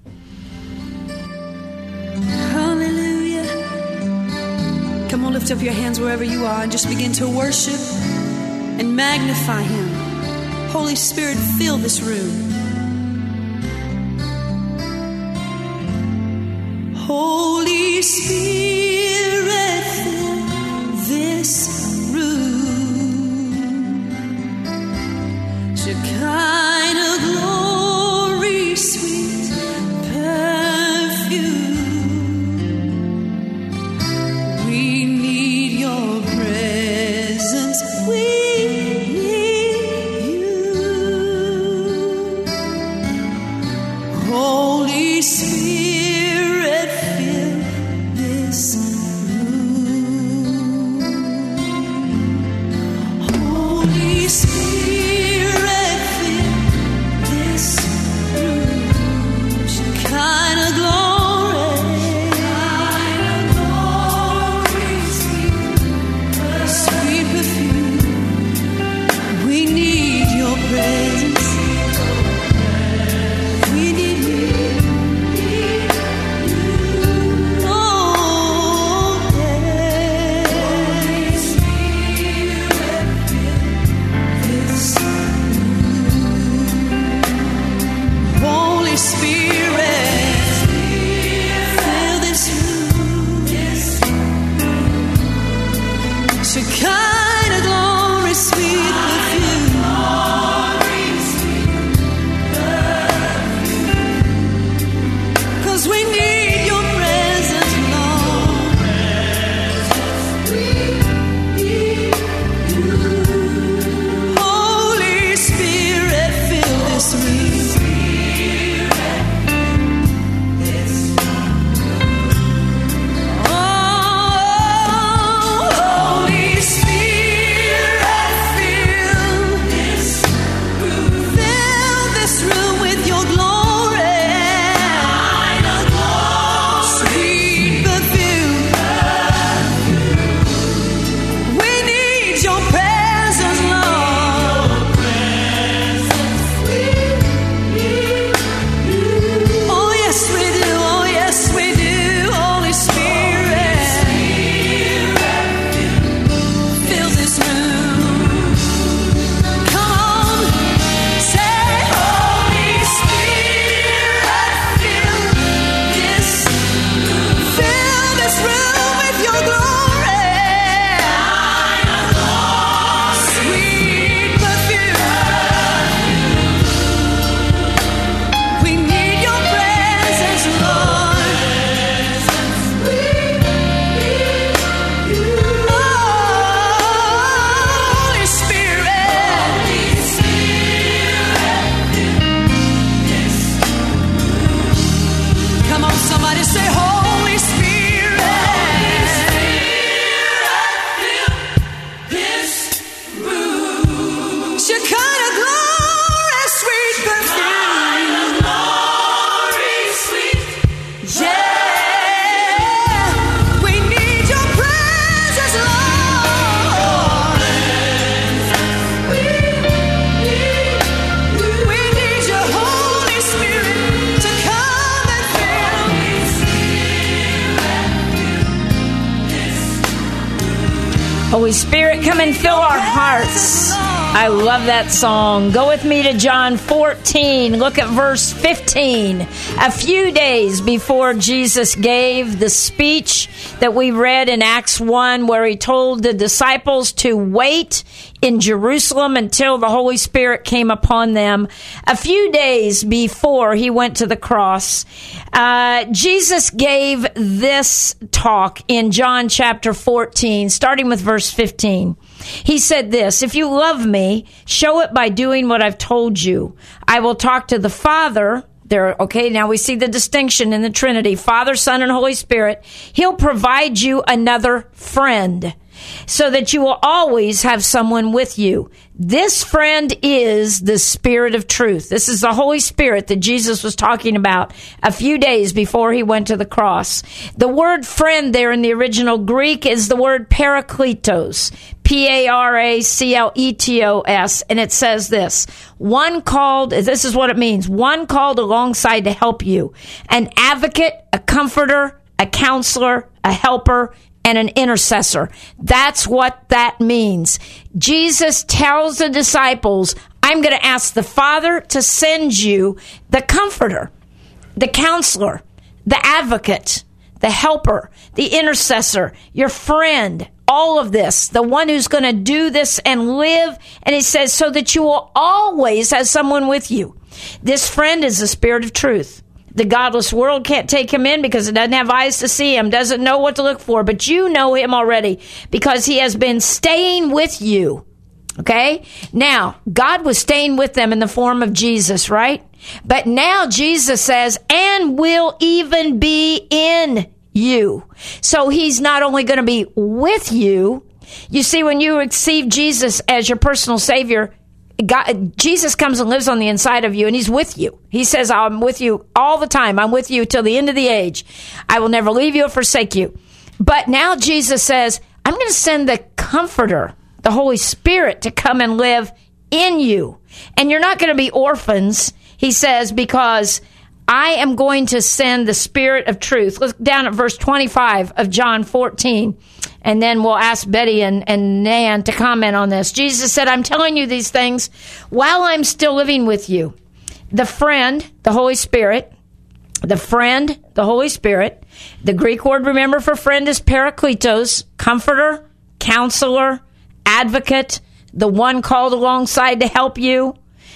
Hallelujah. Come on, lift up your hands wherever you are and just begin to worship and magnify Him. Holy Spirit, fill this room. Holy Spirit, fill this room. Shekinah glory, sweet perfume. We need your presence. We need you. Holy Spirit, fill this room. Holy Spirit. Come on, somebody say, Holy Spirit. Shekinah glory, sweet perfume. Yeah, we need your presence, Lord. We need your Holy Spirit to come and fill. Holy Spirit, come and fill our hearts. I love that song. Go with me to John 14. Look at verse 15. A few days before Jesus gave the speech that we read in Acts 1, where he told the disciples to wait in Jerusalem until the Holy Spirit came upon them. A few days before he went to the cross, Jesus gave this talk in John chapter 14, starting with verse 15. He said this, if you love me, show it by doing what I've told you. I will talk to the Father. There, okay, now we see the distinction in the Trinity, Father, Son, and Holy Spirit. He'll provide you another friend so that you will always have someone with you. This friend is the Spirit of truth. This is the Holy Spirit that Jesus was talking about a few days before he went to the cross. The word friend there in the original Greek is the word parakletos, Paracletos, and it says this, one called, this is what it means, one called alongside to help you, an advocate, a comforter, a counselor, a helper, and an intercessor. That's what that means. Jesus tells the disciples, I'm going to ask the Father to send you the comforter, the counselor, the advocate, the helper, the intercessor, your friend, all of this, the one who's going to do this and live. And he says, so that you will always have someone with you. This friend is the Spirit of truth. The godless world can't take him in because it doesn't have eyes to see him, doesn't know what to look for. But you know him already because he has been staying with you. Okay? Now, God was staying with them in the form of Jesus, right? But now Jesus says, and will even be in you. So he's not only going to be with you. You see, when you receive Jesus as your personal Savior, Jesus comes and lives on the inside of you, and he's with you. He says, I'm with you all the time. I'm with you till the end of the age. I will never leave you or forsake you. But now Jesus says, I'm going to send the Comforter, the Holy Spirit, to come and live in you. And you're not going to be orphans, he says, because I am going to send the Spirit of truth. Look down at verse 25 of John 14. And then we'll ask Betty and Nan to comment on this. Jesus said, I'm telling you these things while I'm still living with you. The friend, the Holy Spirit, the friend, the Holy Spirit. The Greek word, remember, for friend is parakletos, comforter, counselor, advocate, the one called alongside to help you.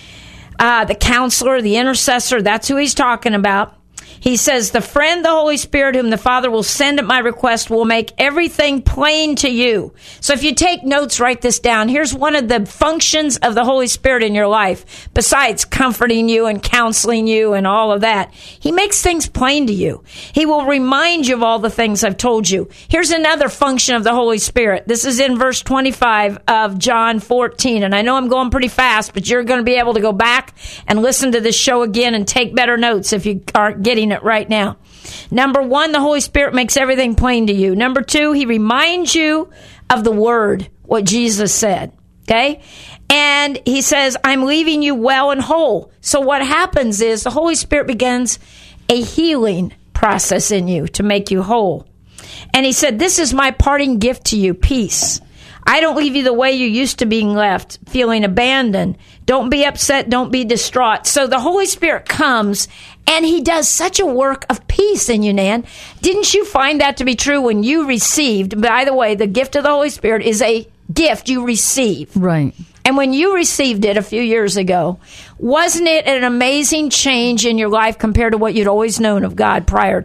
The counselor, the intercessor, that's who he's talking about. He says, the friend, the Holy Spirit, whom the Father will send at my request, will make everything plain to you. So if you take notes, write this down. Here's one of the functions of the Holy Spirit in your life, besides comforting you and counseling you and all of that. He makes things plain to you. He will remind you of all the things I've told you. Here's another function of the Holy Spirit. This is in verse 25 of John 14. And I know I'm going pretty fast, but you're going to be able to go back and listen to this show again and take better notes if you aren't getting it right now. Number one, the Holy Spirit makes everything plain to you. Number two, he reminds you of the word, what Jesus said. Okay? And he says, I'm leaving you well and whole. So what happens is the Holy Spirit begins a healing process in you to make you whole. And he said, this is my parting gift to you, peace. I don't leave you the way you used to being left, feeling abandoned. Don't be upset. Don't be distraught. So the Holy Spirit comes and he does such a work of peace in you, Nan. Didn't you find that to be true when you received? By the way, the gift of the Holy Spirit is a gift you receive. Right. And when you received it a few years ago, wasn't it an amazing change in your life compared to what you'd always known of God prior to that?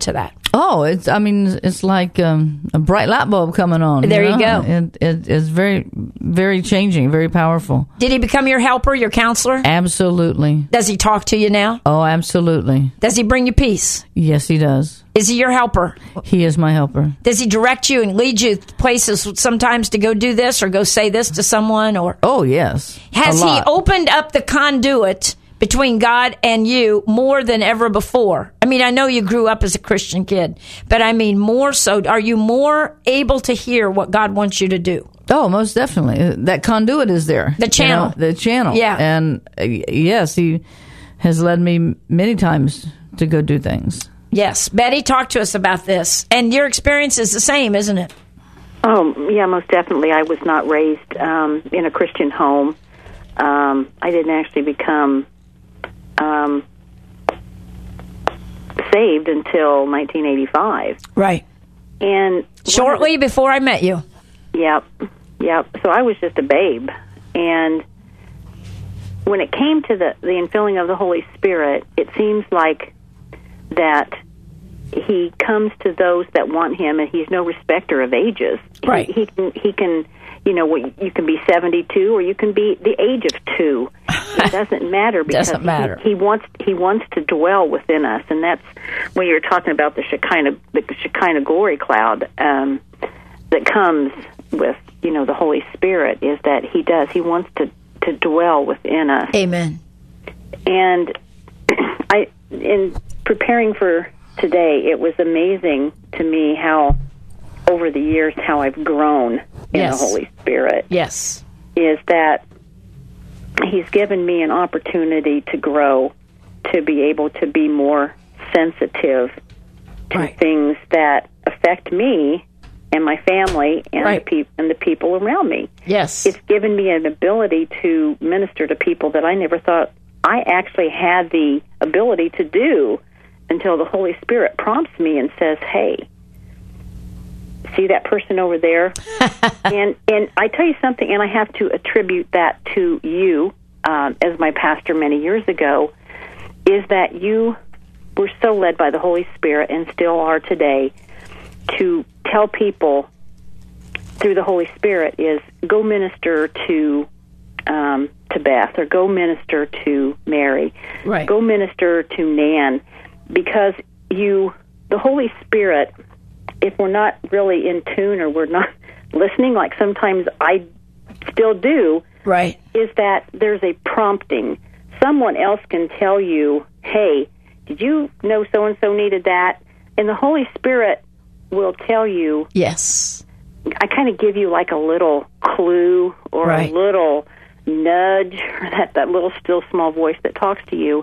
Oh, it's like a bright light bulb coming on. There you go. It's very, very changing, very powerful. Did he become your helper, your counselor? Absolutely. Does he talk to you now? Oh, absolutely. Does he bring you peace? Yes, he does. Is he your helper? He is my helper. Does he direct you and lead you places sometimes to go do this or go say this to someone? Or Oh, yes. has he opened up the conduit between God and you more than ever before? I mean, I know you grew up as a Christian kid, but I mean more so. Are you more able to hear what God wants you to do? Oh, most definitely. That conduit is there. The channel. The channel. Yeah. And yes, he has led me many times to go do things. Yes. Betty, talk to us about this. And your experience is the same, isn't it? Oh, yeah, most definitely. I was not raised in a Christian home. I didn't actually become saved until 1985. Right. And shortly before I met you. Yep. So I was just a babe. And when it came to the infilling of the Holy Spirit, it seems like that he comes to those that want him, and he's no respecter of ages. Right. He can, you can be 72 or you can be the age of 2. It doesn't matter because He wants to dwell within us, and that's when you're talking about the Shekinah glory cloud that comes with the Holy Spirit. Is that he wants to dwell within us. Amen. And in preparing for today, it was amazing to me how over the years how I've grown in the Holy Spirit. Yes. Is that he's given me an opportunity to grow, to be able to be more sensitive to things that affect me and my family and the people around me. Yes. It's given me an ability to minister to people that I never thought I actually had the ability to do until the Holy Spirit prompts me and says, hey, see that person over there? and I tell you something, and I have to attribute that to you as my pastor many years ago, is that you were so led by the Holy Spirit and still are today to tell people through the Holy Spirit is go minister to Beth, or go minister to Mary, go minister to Nan, because the Holy Spirit, if we're not really in tune or we're not listening, like sometimes I still do, is that there's a prompting. Someone else can tell you, hey, did you know so-and-so needed that? And the Holy Spirit will tell you, yes. I kind of give you like a little clue or a little nudge, or that little still small voice that talks to you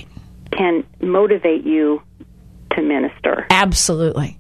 can motivate you to minister. Absolutely.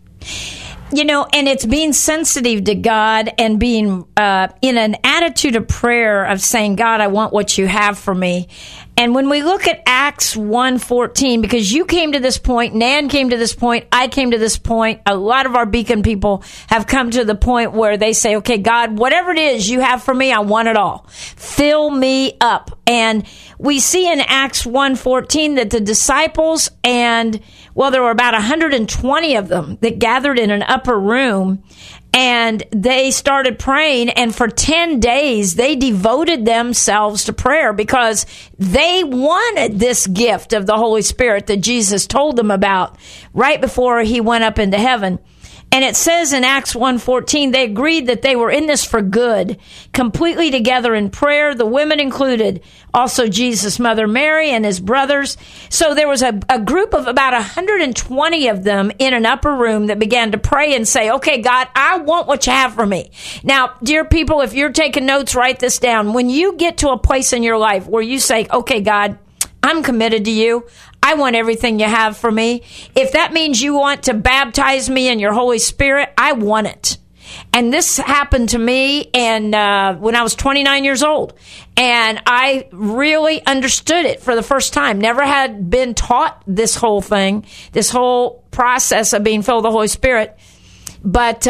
And it's being sensitive to God and being in an attitude of prayer of saying, God, I want what you have for me. And when we look at Acts 1:14, because you came to this point, Nan came to this point, I came to this point, a lot of our Beacon people have come to the point where they say, okay, God, whatever it is you have for me, I want it all. Fill me up. And we see in Acts 1:14 that the disciples there were about 120 of them that gathered in an upper room, and they started praying, and for 10 days they devoted themselves to prayer because they wanted this gift of the Holy Spirit that Jesus told them about right before he went up into heaven. And it says in Acts 1:14, they agreed that they were in this for good, completely together in prayer. The women included also Jesus' mother Mary and his brothers. So there was a group of about 120 of them in an upper room that began to pray and say, okay, God, I want what you have for me. Now, dear people, if you're taking notes, write this down. When you get to a place in your life where you say, okay, God, I'm committed to you. I want everything you have for me. If that means you want to baptize me in your Holy Spirit, I want it. And this happened to me when I was 29 years old. And I really understood it for the first time. Never had been taught this whole thing, this whole process of being filled with the Holy Spirit. But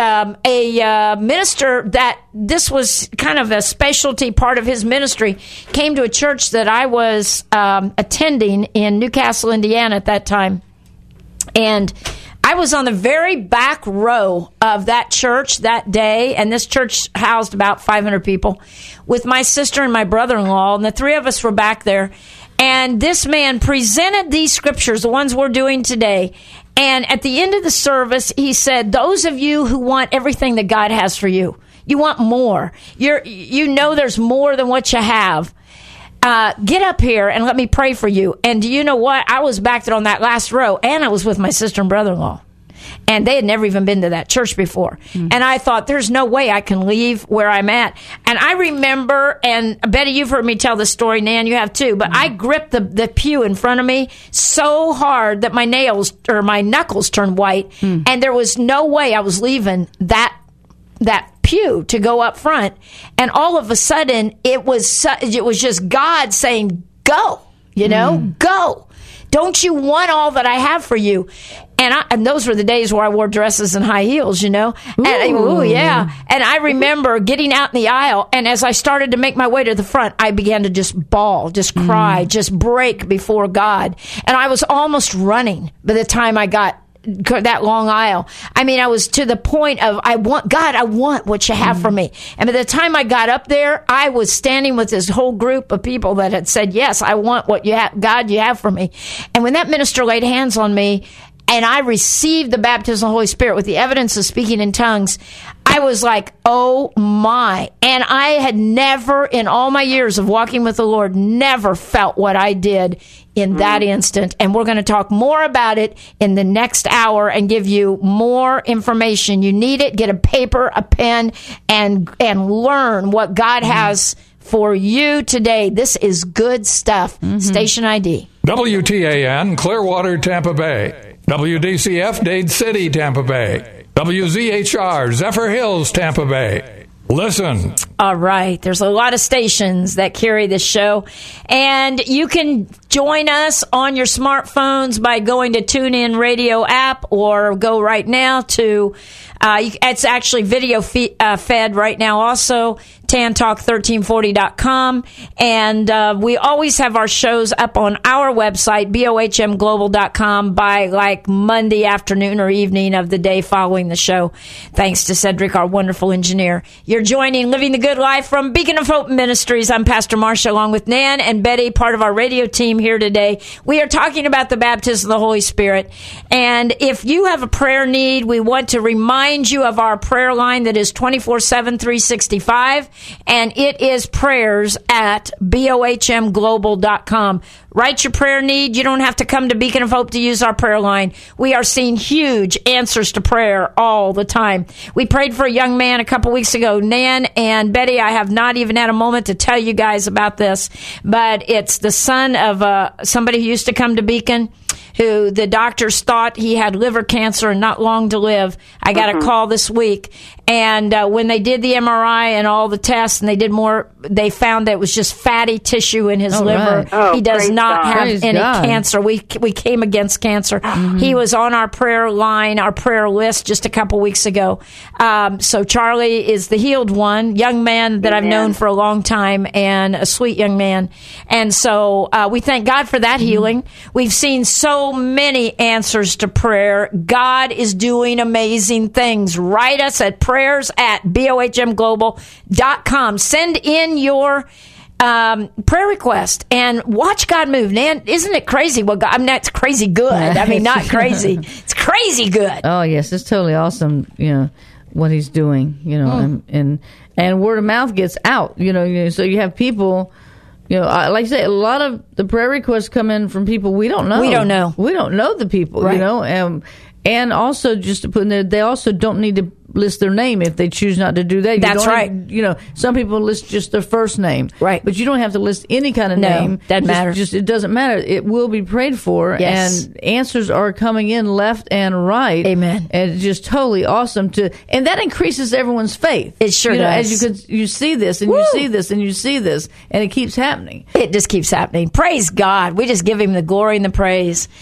a minister that this was kind of a specialty part of his ministry came to a church that I was attending in Newcastle, Indiana at that time. And I was on the very back row of that church that day, and this church housed about 500 people, with my sister and my brother-in-law, and the three of us were back there. And this man presented these scriptures, the ones we're doing today. And at the end of the service, he said, those of you who want everything that God has for you, you want more. You know there's more than what you have. Get up here and let me pray for you. And do you know what? I was back there on that last row, and I was with my sister and brother-in-law. And they had never even been to that church before. And I thought, there's no way I can leave where I'm at. And I remember, and Betty, you've heard me tell this story, Nan, you have too, but I gripped the pew in front of me so hard that my knuckles turned white. And there was no way I was leaving that pew to go up front. And all of a sudden, it was just God saying, go, go. Don't you want all that I have for you? And those were the days where I wore dresses and high heels, And I remember getting out in the aisle, and as I started to make my way to the front, I began to just bawl, just cry, just break before God. And I was almost running by the time I got that long aisle. I mean, I was to the point of, I want what you have for me. And by the time I got up there, I was standing with this whole group of people that had said, yes, I want what God, you have for me. And when that minister laid hands on me, and I received the baptism of the Holy Spirit with the evidence of speaking in tongues, I was like, oh my. And I had never, in all my years of walking with the Lord, never felt what I did in that instant. And we're going to talk more about it in the next hour and give you more information. You need it. Get a paper, a pen, and learn what God has for you today. This is good stuff. Station ID. WTAN, Clearwater, Tampa Bay. WDCF, Dade City, Tampa Bay. WZHR, Zephyr Hills, Tampa Bay. Listen. All right. There's a lot of stations that carry this show. And you can join us on your smartphones by going to TuneIn Radio app, or go right now to, it's actually video fed right now also, tantalk1340.com. And we always have our shows up on our website, bohmglobal.com, by like Monday afternoon or evening of the day following the show. Thanks to Cedric, our wonderful engineer. You're joining Living the Good Life from Beacon of Hope Ministries. I'm Pastor Marsha, along with Nan and Betty, part of our radio team here today. We are talking about the baptism of the Holy Spirit. And if you have a prayer need, we want to remind you of our prayer line that is 24/7, 365. And it is prayers at bohmglobal.com. Write your prayer need. You don't have to come to Beacon of Hope to use our prayer line. We are seeing huge answers to prayer all the time. We prayed for a young man a couple weeks ago. Nan and Betty, I have not even had a moment to tell you guys about this, but it's the son of somebody who used to come to Beacon, who the doctors thought he had liver cancer and not long to live. I got a call this week. And when they did the MRI and all the tests, and they did more, they found that it was just fatty tissue in his liver. Oh, he does not have Praise any God. cancer. We came against cancer. He was on our prayer line, our prayer list just a couple weeks ago. So Charlie is the healed one, young man that I've known for a long time, and a sweet young man. And so we thank God for that healing. We've seen so many answers to prayer. God is doing amazing things. Write us at prayers@bohmglobal.com. Send in your prayer request and watch God move. Nan, isn't it crazy? Well, God, I mean, that's crazy good. I mean, not crazy. It's crazy good. Oh yes, it's totally awesome. What he's doing. And word of mouth gets out. So you have people. Like I say, a lot of the prayer requests come in from people we don't know. We don't know. We don't know the people. Right. And also, just to put in there, they also don't need to list their name if they choose not to do that. That's right. Some people list just their first name. Right. But you don't have to list any kind of name. Doesn't matter. It doesn't matter. It will be prayed for. Yes. And answers are coming in left and right. Amen. And it's just totally awesome and that increases everyone's faith. It sure does. As you see this and you see this and you see this, and it keeps happening. It just keeps happening. Praise God. We just give him the glory and the praise.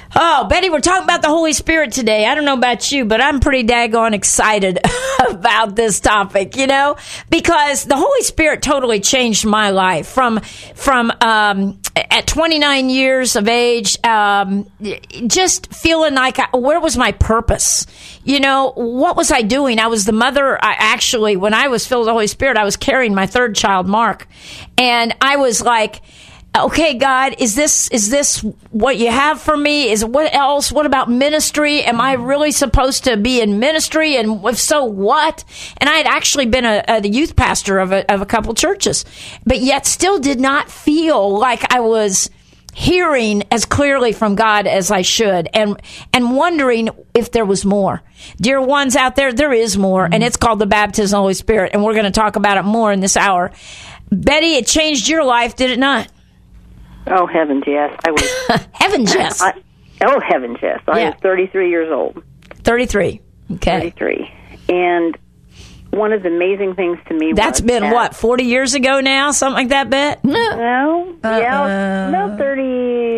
Oh, Betty, we're talking about the Holy Spirit today. I don't know about you, but I'm pretty daggone excited about this topic, you know, because the Holy Spirit totally changed my life from at 29 years of age, just feeling like, where was my purpose? You know, what was I doing? I was the mother. When I was filled with the Holy Spirit, I was carrying my third child, Mark. And I was like, okay, God, is this what you have for me? Is what else? What about ministry? Am I really supposed to be in ministry? And if so, what? And I had actually been the youth pastor of a couple churches, but yet still did not feel like I was hearing as clearly from God as I should, and wondering if there was more. Dear ones out there, there is more, and it's called the baptism of the Holy Spirit, and we're going to talk about it more in this hour. Betty, it changed your life, did it not? Oh, heavens, yes. I was. Heavens, yes. Heavens, yes. I was 33 years old. 33. Okay. 33. And one of the amazing things to me That's was... been, what, 40 years ago now? Something like that, Bet? No. Yeah, about 38.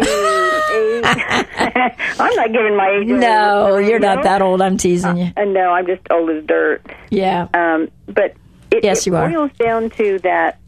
I'm not giving my age. No, you're not that old. I'm teasing you. No, I'm just old as dirt. Yeah. But it you are. boils down to that...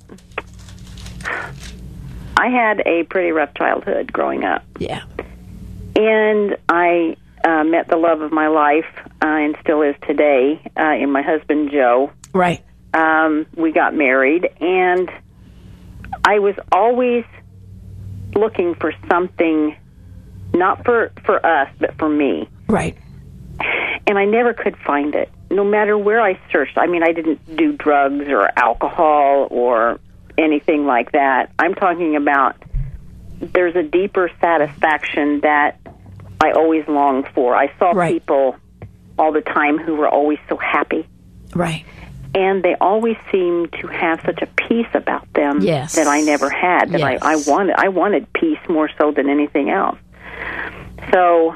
I had a pretty rough childhood growing up. Yeah. And I met the love of my life, and still is today, in my husband, Joe. Right. We got married, and I was always looking for something, not for us, but for me. Right. And I never could find it, no matter where I searched. I mean, I didn't do drugs or alcohol or anything like that. I'm talking about there's a deeper satisfaction that I always longed for. I saw people all the time who were always so happy. Right. And they always seemed to have such a peace about them that I never had. That I wanted peace more so than anything else. So,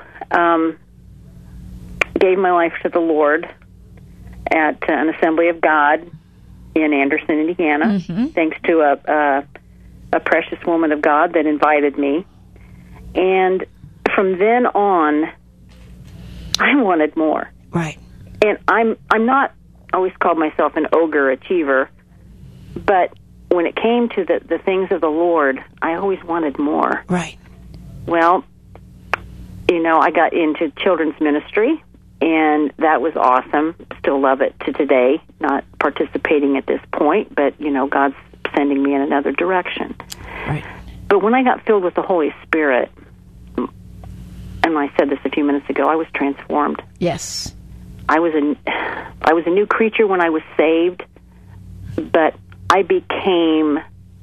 gave my life to the Lord at an Assembly of God in Anderson, Indiana, thanks to a precious woman of God that invited me. And from then on, I wanted more. Right. And I'm not always called myself an ogre achiever, but when it came to the things of the Lord, I always wanted more. Right. Well, you know, I got into children's ministry, and that was awesome. Still love it to today. Not participating at this point, but, you know, God's sending me in another direction. Right. But when I got filled with the Holy Spirit, and I said this a few minutes ago, I was transformed. Yes. I was a new creature when I was saved, but I became...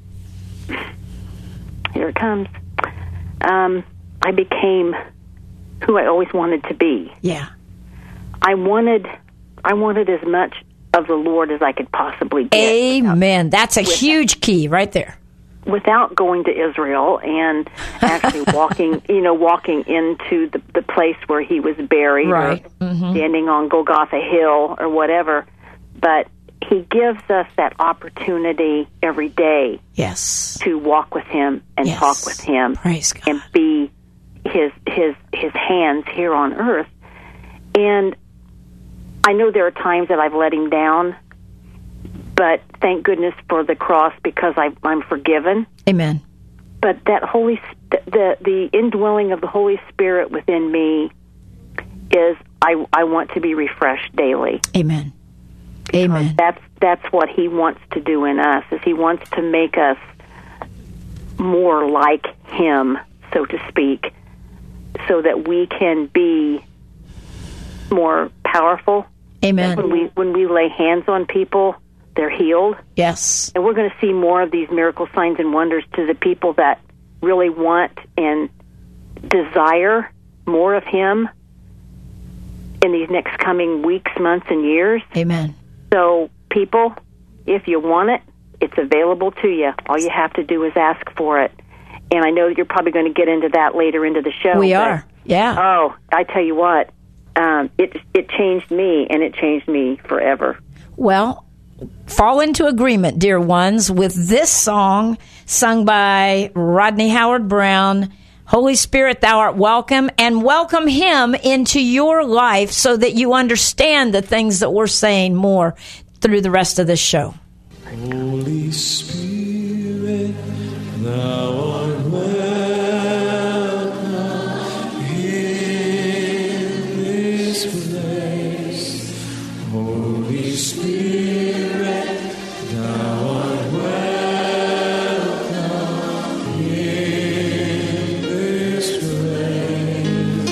Here it comes. I became who I always wanted to be. Yeah. I wanted as much of the Lord as I could possibly get. Amen. That's a huge key right there. Without going to Israel and actually walking into the place where he was buried, right, or standing on Golgotha Hill or whatever. But he gives us that opportunity every day. Yes. To walk with him and talk with him. Praise God. And be his hands here on earth. And I know there are times that I've let him down, but thank goodness for the cross because I'm forgiven. Amen. But that the indwelling of the Holy Spirit within me is I want to be refreshed daily. Amen. Amen. That's what he wants to do in us. Is he wants to make us more like him, so to speak, so that we can be more powerful. Amen. When we lay hands on people, they're healed. Yes. And we're going to see more of these miracle signs and wonders to the people that really want and desire more of him in these next coming weeks, months, and years. Amen. So, people, if you want it, it's available to you. All you have to do is ask for it. And I know you're probably going to get into that later into the show. We are, yeah. Oh, I tell you what, it changed me, and it changed me forever. Well, fall into agreement, dear ones, with this song sung by Rodney Howard-Browne, Holy Spirit, thou art welcome, and welcome him into your life so that you understand the things that we're saying more through the rest of this show. Holy Spirit, thou art welcome in this place. Holy Spirit, thou art welcome in this place.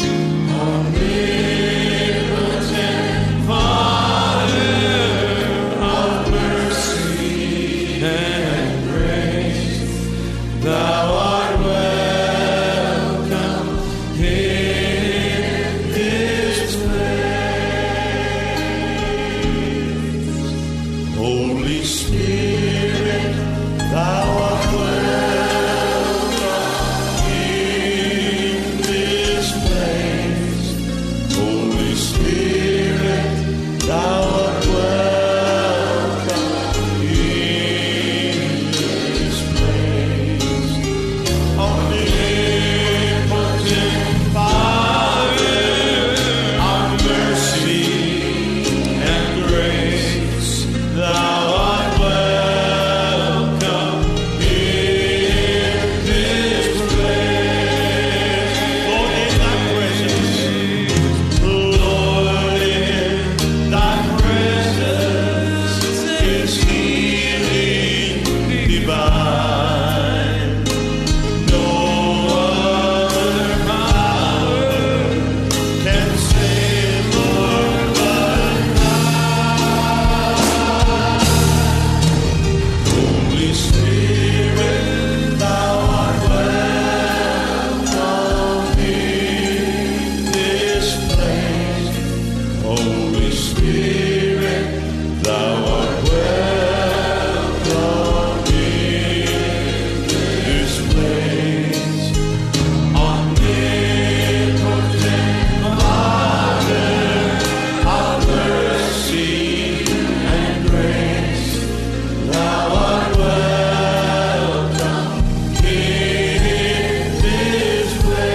Omnipotent Father of mercy and grace, thou art welcome in this place. Holy Spirit, thou art welcome in this place. Holy Spirit, thou art welcome in this place. Omnipotent Father of mercy and grace, thou art welcome in this place. Lord, in thy presence, Lord, in thy presence is healing divine. No other power can save, Lord, but Holy Spirit, thou art welcome in this place. Holy Spirit, thou art welcome in this place. Omnipotent Father of mercy and grace, thou art welcome in this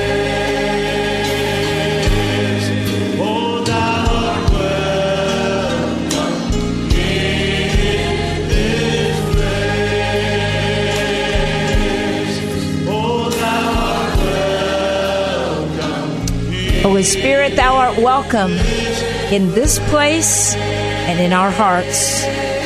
place. Oh, thou art welcome in this place. Oh, thou art welcome. Holy Spirit, thou art welcome in this place and in our hearts.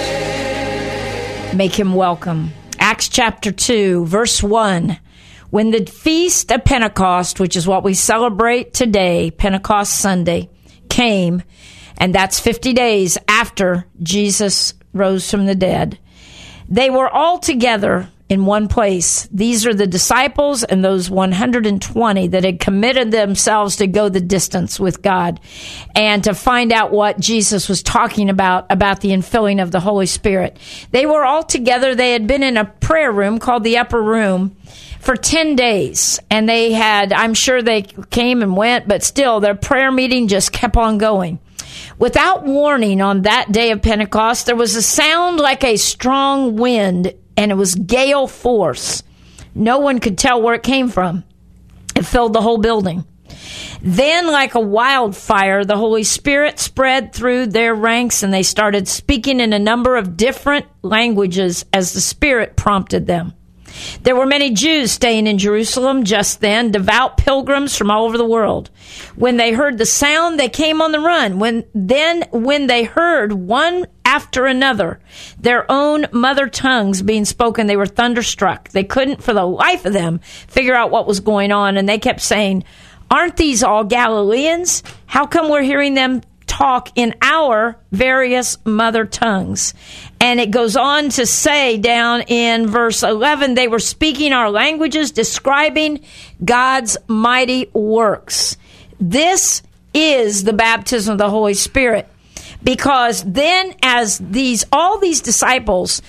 Make him welcome. Acts chapter 2, verse 1. When the feast of Pentecost, which is what we celebrate today, Pentecost Sunday, came, and that's 50 days after Jesus rose from the dead, they were all together in one place. These are the disciples and those 120 that had committed themselves to go the distance with God and to find out what Jesus was talking about the infilling of the Holy Spirit. They were all together. They had been in a prayer room called the Upper Room for 10 days. And they had, I'm sure they came and went, but still their prayer meeting just kept on going. Without warning, on that day of Pentecost, there was a sound like a strong wind, and it was gale force. No one could tell where it came from. It filled the whole building. Then, like a wildfire, the Holy Spirit spread through their ranks, and they started speaking in a number of different languages as the Spirit prompted them. There were many Jews staying in Jerusalem just then, devout pilgrims from all over the world. When they heard the sound, they came on the run. When they heard one after another their own mother tongues being spoken, they were thunderstruck. They couldn't, for the life of them, figure out what was going on, and they kept saying, "Aren't these all Galileans? How come we're hearing them talk in our various mother tongues?" And it goes on to say down in verse 11, they were speaking our languages, describing God's mighty works. This is the baptism of the Holy Spirit. Because then as all these disciples,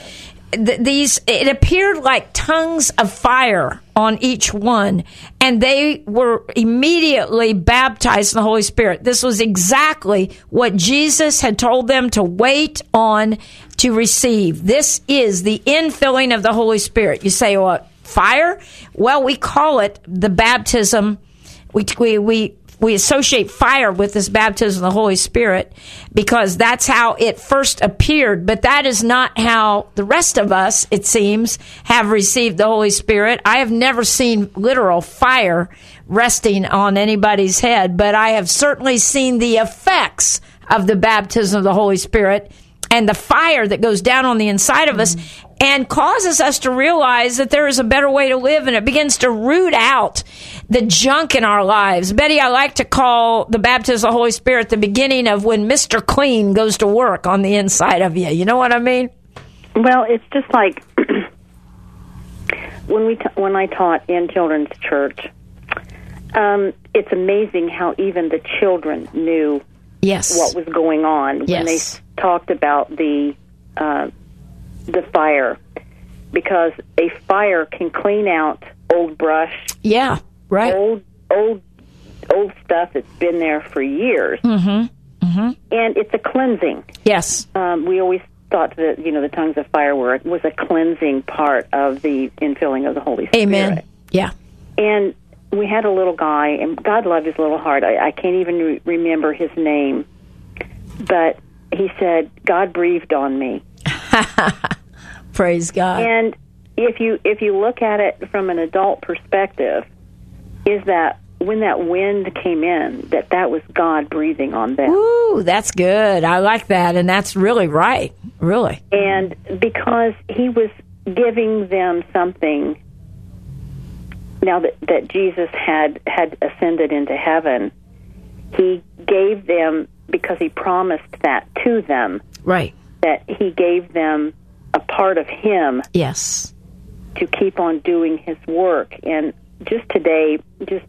it appeared like tongues of fire on each one, and they were immediately baptized in the Holy Spirit. This was exactly what Jesus had told them to wait on to receive. This is the infilling of the Holy Spirit. You say, well, Fire? Well, we call it the baptism. We associate fire with this baptism of the Holy Spirit because that's how it first appeared. But that is not how the rest of us, it seems, have received the Holy Spirit. I have never seen literal fire resting on anybody's head, but I have certainly seen the effects of the baptism of the Holy Spirit and the fire that goes down on the inside of us and causes us to realize that there is a better way to live, and it begins to root out the junk in our lives. Betty, I like to call the baptism of the Holy Spirit the beginning of when Mr. Clean goes to work on the inside of you. You know what I mean? Well, it's just like when I taught in children's church, it's amazing how even the children knew what was going on when they talked about the fire, because a fire can clean out old brush, old stuff that's been there for years, and it's a cleansing. Yes, we always thought that the tongues of fire was a cleansing part of the infilling of the Holy Spirit. Amen. Yeah, and we had a little guy, and God loved his little heart. I can't even remember his name, but he said, God breathed on me. Praise God. And if you look at it from an adult perspective, is that when that wind came in, that was God breathing on them. Ooh, that's good. I like that, and that's really right. Really. And because he was giving them something, now that Jesus had ascended into heaven, he gave them, because he promised that to them. Right. That he gave them a part of him. Yes. To keep on doing his work. And just today, just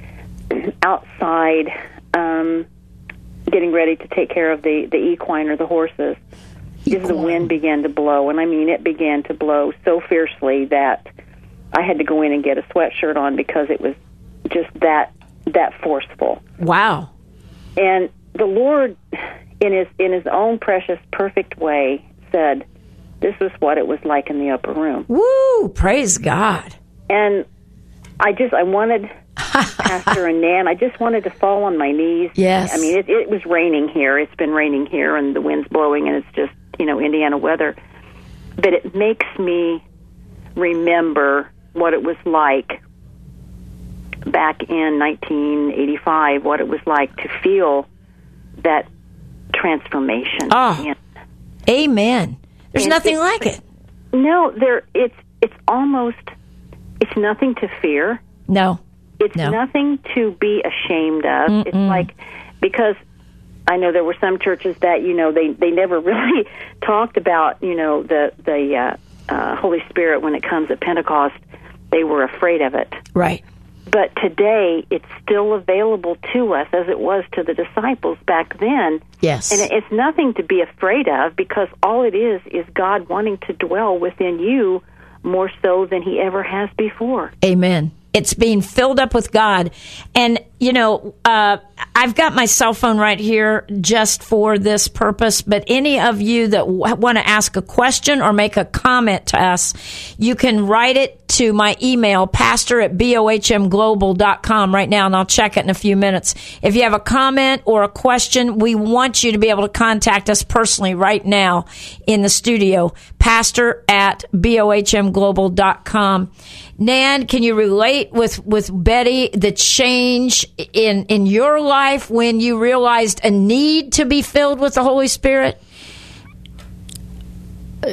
outside, getting ready to take care of the equine or the horses, just the wind began to blow. And I mean, it began to blow so fiercely that I had to go in and get a sweatshirt on because it was just that forceful. Wow. And the Lord, in his own precious, perfect way, said, this is what it was like in the upper room. Woo! Praise God. And I wanted, Pastor and Nan, I just wanted to fall on my knees. Yes. I mean, it was raining here. It's been raining here, and the wind's blowing, and it's just, Indiana weather. But it makes me remember what it was like back in 1985, what it was like to feel that transformation. Oh, amen. There's nothing like it. No, it's nothing to fear. No. It's nothing to be ashamed of. It's like, because I know there were some churches that, they never really talked about, the Holy Spirit when it comes at Pentecost. They were afraid of it. Right. But today, it's still available to us as it was to the disciples back then. Yes. And it's nothing to be afraid of, because all it is God wanting to dwell within you more so than he ever has before. Amen. It's being filled up with God. And, I've got my cell phone right here just for this purpose, but any of you that want to ask a question or make a comment to us, you can write it to my email, pastor@bohmglobal.com right now, and I'll check it in a few minutes. If you have a comment or a question, we want you to be able to contact us personally right now in the studio, pastor@bohmglobal.com. Nan, can you relate with Betty the change in your life when you realized a need to be filled with the Holy Spirit? All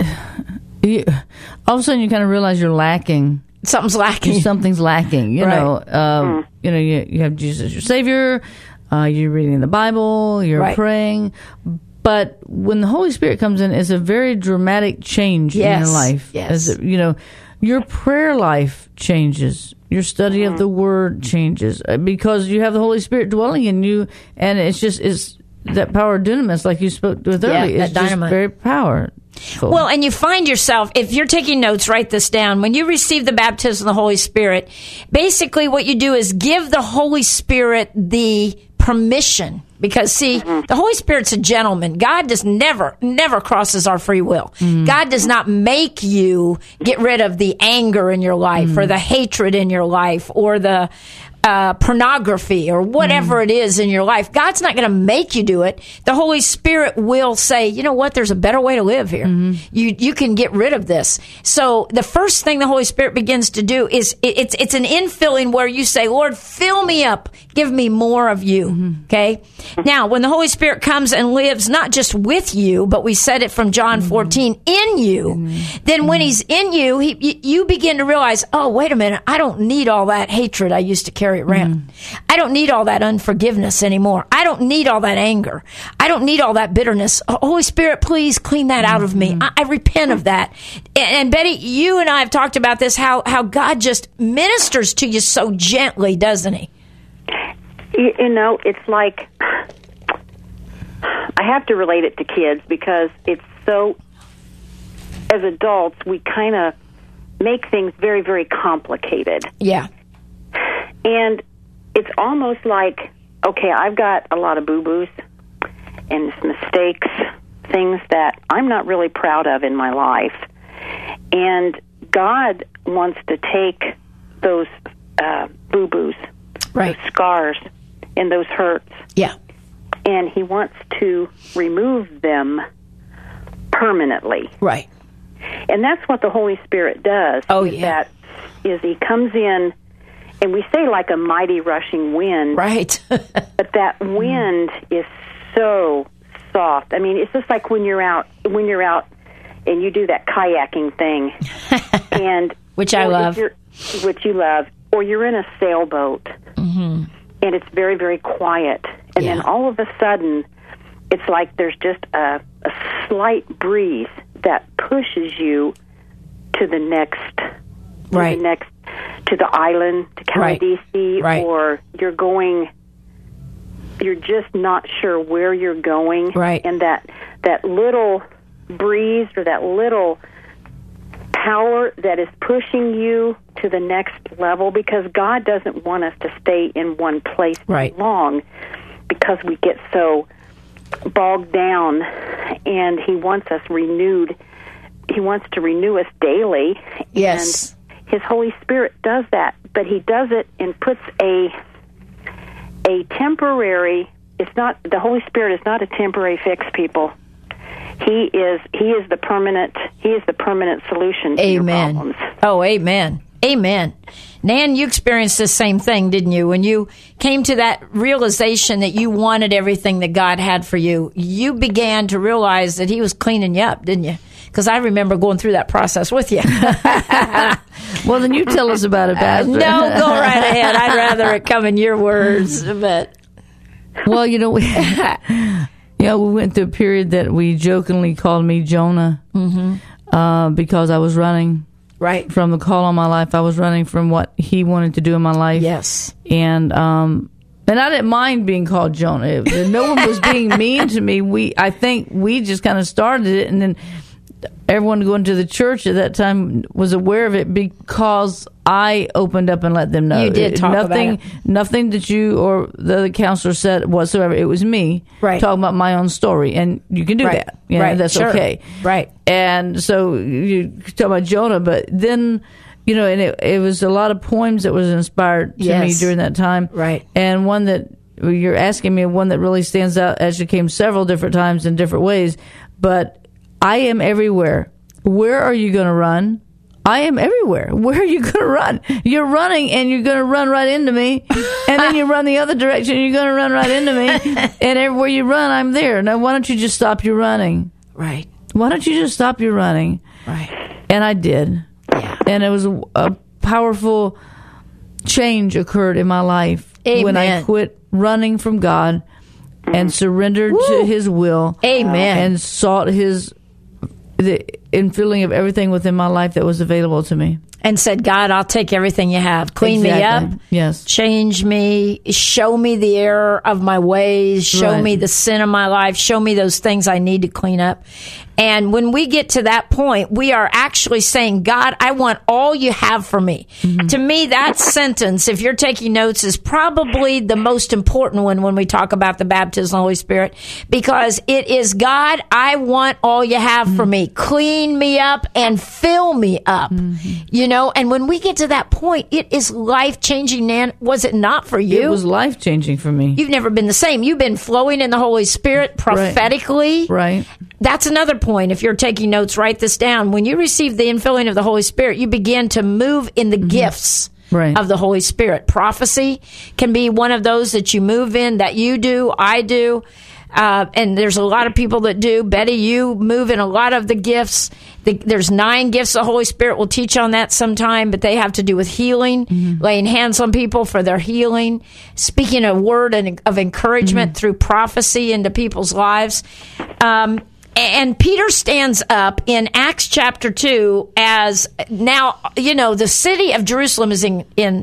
of a sudden, you kind of realize you're lacking. Something's lacking. Something's lacking. You have Jesus as your Savior. You're reading the Bible. You're praying. But when the Holy Spirit comes in, it's a very dramatic change in your life. Yes. Your prayer life changes. Your study of the Word changes because you have the Holy Spirit dwelling in you, and it's that power of dunamis, like you spoke with earlier. It's just very powerful. Well, and you find yourself, if you're taking notes, write this down. When you receive the baptism of the Holy Spirit, basically what you do is give the Holy Spirit the permission. Because, see, the Holy Spirit's a gentleman. God does never crosses our free will. God does not make you get rid of the anger in your life or the hatred in your life or the pornography or whatever it is in your life. God's not going to make you do it. The Holy Spirit will say, you know what, there's a better way to live here. You can get rid of this. So the first thing the Holy Spirit begins to do is it's an infilling where you say, Lord, fill me up. Give me more of you. Okay? Now, when the Holy Spirit comes and lives not just with you, but we said it from John 14, in you, then when he's in you, you begin to realize, oh, wait a minute, I don't need all that hatred I used to carry around. I don't need all that unforgiveness anymore. I don't need all that anger. I don't need all that bitterness. Holy Spirit, please clean that out of me. I repent of that. And Betty, you and I have talked about this, how God just ministers to you so gently, doesn't he? You know, it's like, I have to relate it to kids because it's so, as adults, we kind of make things very, very complicated. Yeah. And it's almost like, okay, I've got a lot of boo-boos and mistakes, things that I'm not really proud of in my life. And God wants to take those boo-boos, right, those scars, and those hurts. Yeah. And he wants to remove them permanently. Right. And that's what the Holy Spirit does. Oh, yeah. Is he comes in, and we say like a mighty rushing wind. Right. But that wind is so soft. I mean, it's just like when you're out and you do that kayaking thing. And which I love. Which you love. Or you're in a sailboat. And it's very, very quiet. And then all of a sudden, it's like there's just a slight breeze that pushes you to the next, to the island, to County DC, or you're just not sure where you're going. Right. And that little breeze or that little power that is pushing you to the next level, because God doesn't want us to stay in one place too long, because we get so bogged down, and he wants us renewed. He wants to renew us daily. Yes. And his Holy Spirit does that, but he does it and puts a temporary, the Holy Spirit is not a temporary fix, people. He is the permanent solution to your problems. Oh, amen. Amen. Nan, you experienced the same thing, didn't you? When you came to that realization that you wanted everything that God had for you, you began to realize that he was cleaning you up, didn't you? Because I remember going through that process with you. Well, then you tell us about it, Pastor. No, go right ahead. I'd rather it come in your words. But well, we went through a period that we jokingly called me Jonah, because I was running from the call on my life. I was running from what he wanted to do in my life. Yes, and I didn't mind being called Jonah. No one was being mean to me. I think we just kind of started it, and then everyone going to the church at that time was aware of it because I opened up and let them know. You did talk about it. Nothing that you or the other counselor said whatsoever. It was me talking about my own story, and you can do that. That's okay. Right. And so you talk about Jonah, but then, and it was a lot of poems that was inspired to me during that time. Right. And one that you're asking me, one that really stands out, actually came several different times in different ways, but I am everywhere. Where are you going to run? I am everywhere. Where are you going to run? You're running, and you're going to run right into me. And then you run the other direction, and you're going to run right into me. And everywhere you run, I'm there. Now, why don't you just stop your running? Right. Why don't you just stop your running? Right. And I did. Yeah. And it was a powerful change occurred in my life. Amen. When I quit running from God and surrendered to his will. Amen. And sought the infilling of everything within my life that was available to me. and said, God, I'll take everything you have. Clean me up. Yes. Change me. Show me the error of my ways. Show me the sin of my life. Show me those things I need to clean up. And when we get to that point, we are actually saying, God, I want all you have for me. Mm-hmm. To me, that sentence, if you're taking notes, is probably the most important one when we talk about the baptism of the Holy Spirit, because it is, God, I want all you have for me. Clean me up and fill me up. You know, and when we get to that point, it is life-changing, Nan. Was it not for you? It was life-changing for me. You've never been the same. You've been flowing in the Holy Spirit prophetically. Right. That's another point. If you're taking notes, write this down. When you receive the infilling of the Holy Spirit, you begin to move in the gifts of the Holy Spirit. Prophecy can be one of those that you move in, that you do, I do. And there's a lot of people that do. Betty, you move in a lot of the gifts. There's 9 gifts the Holy Spirit. We'll teach on that sometime, but they have to do with healing, laying hands on people for their healing, speaking a word of encouragement through prophecy into people's lives. And Peter stands up in Acts chapter 2 as, now, you know, the city of Jerusalem is in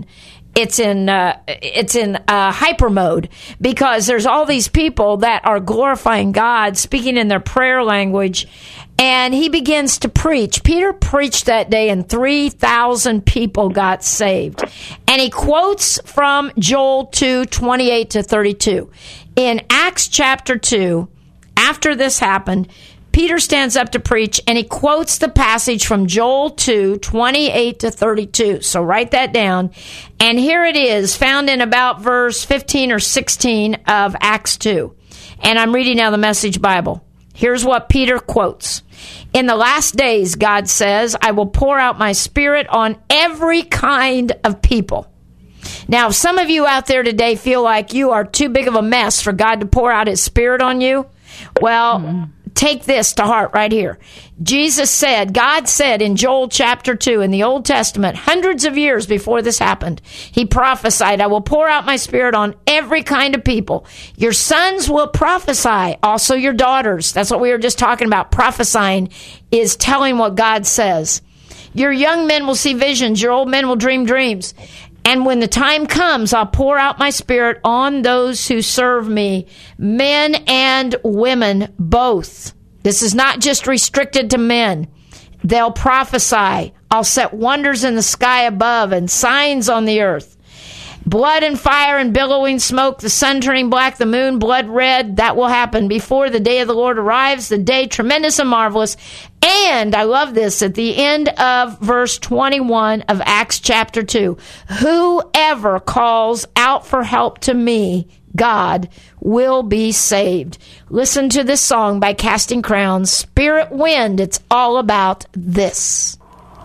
hyper mode, because there's all these people that are glorifying God, speaking in their prayer language, and he begins to preach. Peter preached that day, and 3,000 people got saved. And he quotes from Joel 2:28-32. In Acts chapter 2, after this happened, Peter stands up to preach, and he quotes the passage from Joel 2:28-32. So write that down. And here it is, found in about verse 15 or 16 of Acts 2. And I'm reading now the Message Bible. Here's what Peter quotes. In the last days, God says, I will pour out my Spirit on every kind of people. Now, if some of you out there today feel like you are too big of a mess for God to pour out his Spirit on you, well, take this to heart right here. God said in Joel chapter 2 in the Old Testament, hundreds of years before this happened, he prophesied, I will pour out my Spirit on every kind of people. Your sons will prophesy, also your daughters. That's what we were just talking about. Prophesying is telling what God says. Your young men will see visions. Your old men will dream dreams. And when the time comes, I'll pour out my Spirit on those who serve me, men and women both. This is not just restricted to men. They'll prophesy. I'll set wonders in the sky above and signs on the earth. Blood and fire and billowing smoke, the sun turning black, the moon blood red. That will happen before the day of the Lord arrives, the day tremendous and marvelous. And I love this at the end of verse 21 of Acts chapter 2. Whoever calls out for help to me, God, will be saved. Listen to this song by Casting Crowns, Spirit Wind. It's all about this.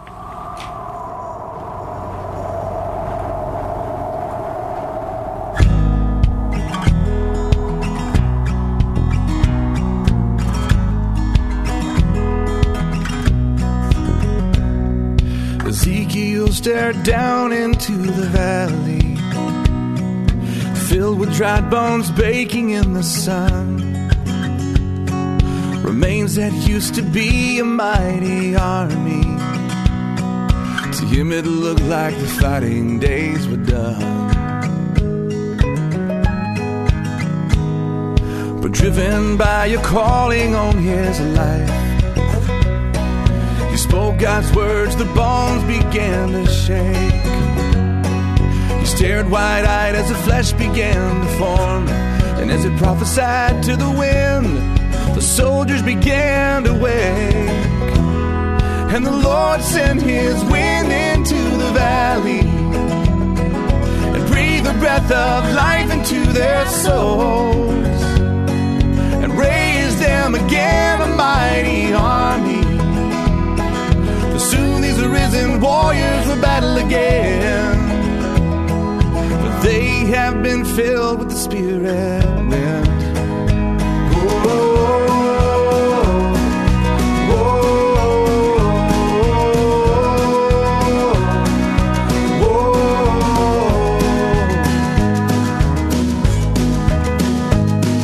Ezekiel stared down into the valley, filled with dried bones baking in the sun. Remains that used to be a mighty army. To him it looked like the fighting days were done. But driven by your calling on his life, you spoke God's words, the bones began to shake. You stared wide-eyed as the flesh began to form, and as it prophesied to the wind, the soldiers began to wake. And the Lord sent his wind into the valley and breathed the breath of life into their souls and raised them again a mighty army. Soon these arisen warriors will battle again, but they have been filled with the Spirit wind.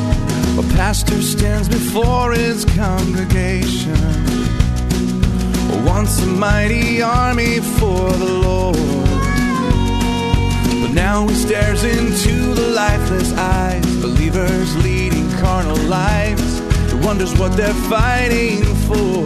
A pastor stands before his congregation, once a mighty army for the Lord. But now he stares into the lifeless eyes, believers leading carnal lives. He wonders what they're fighting for.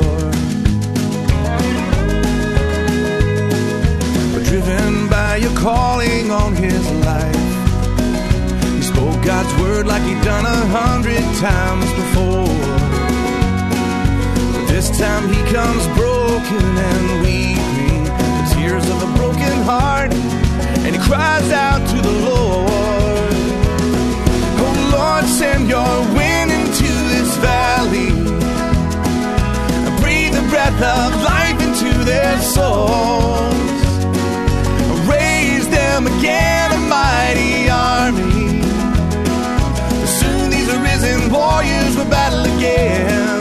But driven by your calling on his life, he spoke God's word like he'd done 100 times before. But this time he comes broken and weeping, the tears of a broken heart, and he cries out to the Lord. Oh Lord, send your wind into this valley, breathe the breath of life into their souls, raise them again a mighty army. Soon these arisen warriors will battle again.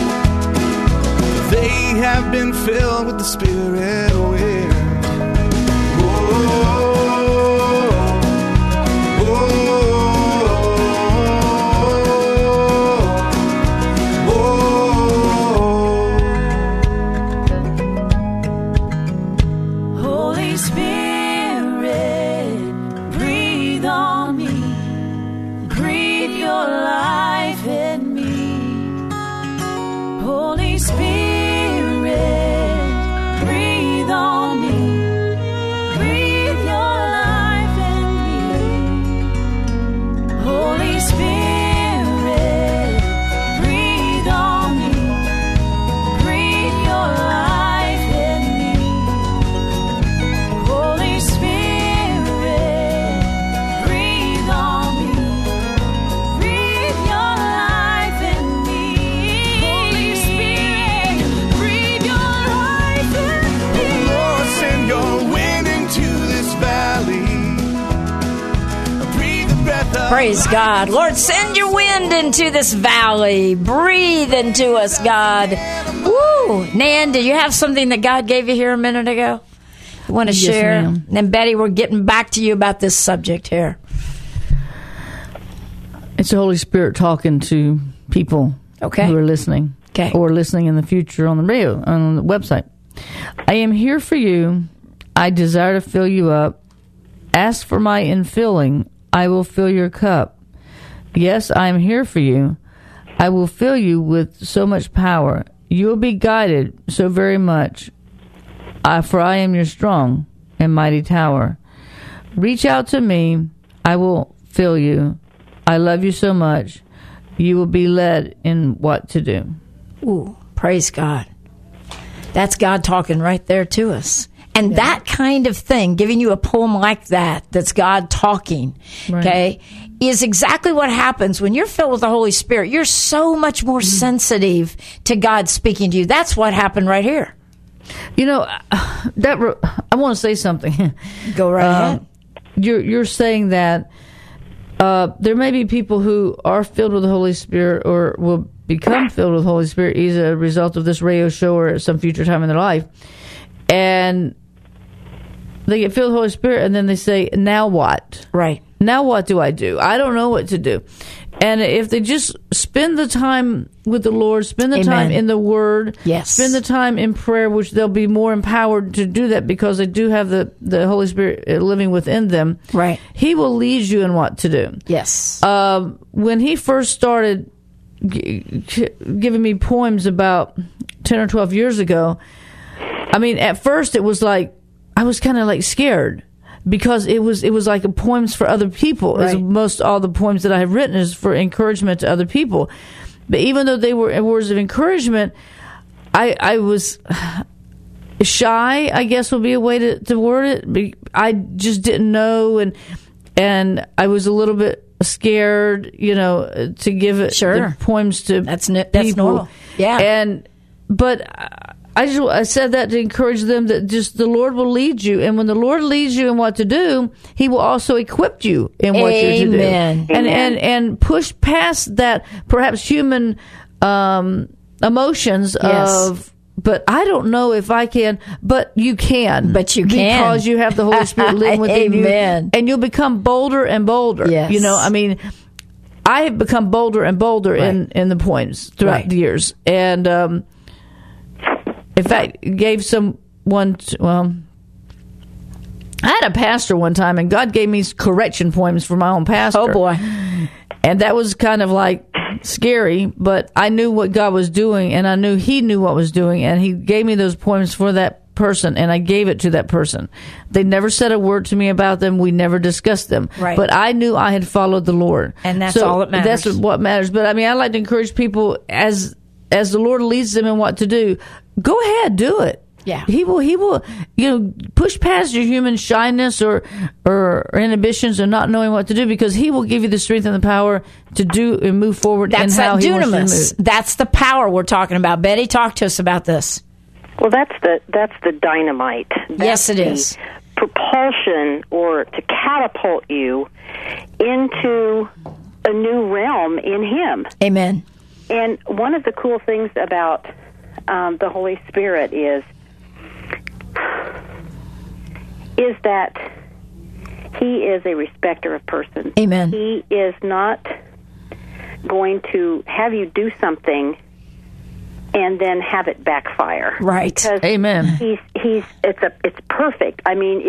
They have been filled with the Spirit wind. Holy Spirit, breathe on me, breathe your life in me. Holy Spirit, breathe on me, breathe your life in me. Holy Spirit, breathe on me, breathe your life in me. Holy Spirit, breathe on me, breathe your life in me. Holy Spirit, breathe your life in me. Lord, send your wind into this valley. Breathe the breath of Praise God. Lord, send your wind into this valley. Breathe into us, God. Woo! Nan, do you have something that God gave you here a minute ago? You want to Yes, share? ma'am. And Betty, we're getting back to you about this subject here. It's the Holy Spirit talking to people Okay. who are listening. Okay. Or listening in the future on the radio, on the website. I am here for you. I desire to fill you up. Ask for my infilling. I will fill your cup. Yes, I am here for you. I will fill you with so much power. You will be guided so very much. For I am your strong and mighty tower. Reach out to me. I will fill you. I love you so much. You will be led in what to do. Ooh, praise God. That's God talking right there to us. And that kind of thing, giving you a poem like that, that's God talking, Right. okay, is exactly what happens when you're filled with the Holy Spirit. You're so much more sensitive to God speaking to you. That's what happened right here. You know, I want to say something. Go right ahead. You're saying that there may be people who are filled with the Holy Spirit or will become filled with the Holy Spirit as a result of this radio show or at some future time in their life, and they get filled with the Holy Spirit, and then they say, "Now what? Right. Now what do I do? I don't know what to do." And if they just spend the time with the Lord, spend the Amen. time in the Word, Yes. spend the time in prayer, which they'll be more empowered to do that because they do have the Holy Spirit living within them. Right. He will lead you in what to do. Yes. When he first started giving me poems about 10 or 12 years ago, I mean, at first it was like, I was kind of like scared because it was like a poems for other people. Right. As most all the poems that I have written is for encouragement to other people. But even though they were words of encouragement, I was shy, I guess would be a way to word it. I just didn't know, and I was a little bit scared, to give it the poems to that's people. normal. Yeah. But I said that to encourage them that just the Lord will lead you, and when the Lord leads you in what to do, He will also equip you in what you're to do, Amen. and push past that perhaps human emotions Yes. of. But I don't know if I can. But you can. But you can. because you have the Holy Spirit living within you, Amen. and you'll become bolder and bolder. Yes. I mean, I have become bolder and bolder Right. in the poems throughout Right. the years, and In fact, gave someone, I had a pastor one time, and God gave me correction poems for my own pastor. Oh, boy. And that was kind of like scary, but I knew what God was doing, and I knew He knew what was doing, and He gave me those poems for that person, and I gave it to that person. They never said a word to me about them. We never discussed them. Right. But I knew I had followed the Lord. And that's all that matters. That's what matters. But, I mean, I like to encourage people, as the Lord leads them in what to do, go ahead, do it. Yeah. He will, push past your human shyness or inhibitions or not knowing what to do, because He will give you the strength and the power to do and move forward. That's in how that He wants dunamis. to move. That's the power we're talking about. Betty, talk to us about this. Well, that's the dynamite. Yes, it is. Propulsion, or to catapult you into a new realm in Him. Amen. And one of the cool things about the Holy Spirit is that He is a respecter of persons. Amen. He is not going to have you do something and then have it backfire. Right. Because Amen. It's perfect. I mean,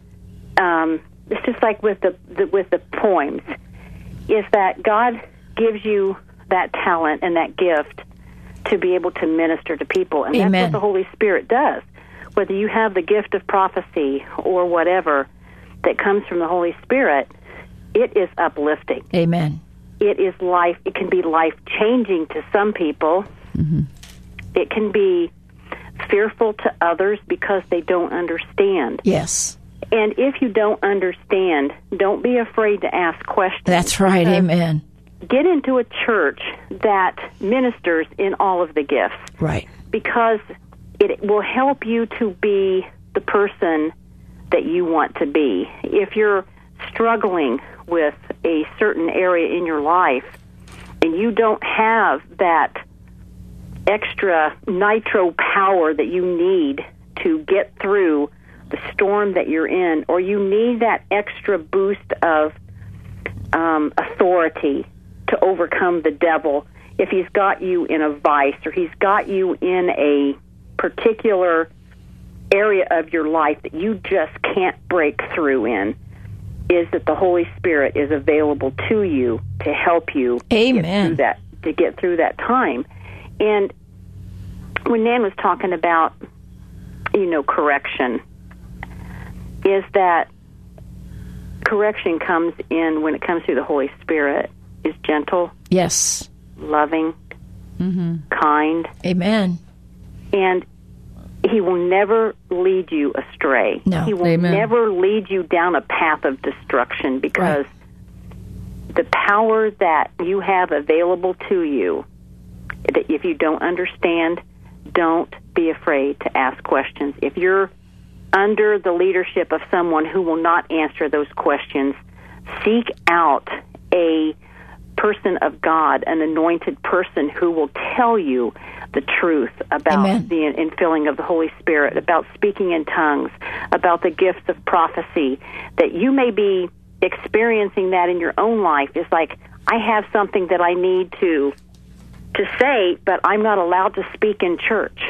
it's just like with the poems, is that God gives you that talent and that gift to be able to minister to people, and Amen. that's what the Holy Spirit does. Whether you have the gift of prophecy or whatever that comes from the Holy Spirit, it is uplifting. Amen. It is life. It can be life-changing to some people. Mm-hmm. It can be fearful to others because they don't understand. Yes. And if you don't understand, don't be afraid to ask questions. That's right. Amen. Get into a church that ministers in all of the gifts. Right. Because it will help you to be the person that you want to be. If you're struggling with a certain area in your life and you don't have that extra nitro power that you need to get through the storm that you're in, or you need that extra boost of authority to overcome the devil, if he's got you in a vice or he's got you in a particular area of your life that you just can't break through in, is that the Holy Spirit is available to you to help you Amen. get through that time. And when Nan was talking about, correction, is that correction comes in, when it comes through the Holy Spirit, is gentle, Yes. loving, kind, Amen. and He will never lead you astray. No. He will Amen. never lead you down a path of destruction, because the power that you have available to you, that if you don't understand, don't be afraid to ask questions. If you're under the leadership of someone who will not answer those questions, seek out a person of God, an anointed person who will tell you the truth about Amen. the infilling of the Holy Spirit, about speaking in tongues, about the gifts of prophecy, that you may be experiencing that in your own life. It's like, I have something that I need to say, but I'm not allowed to speak in church.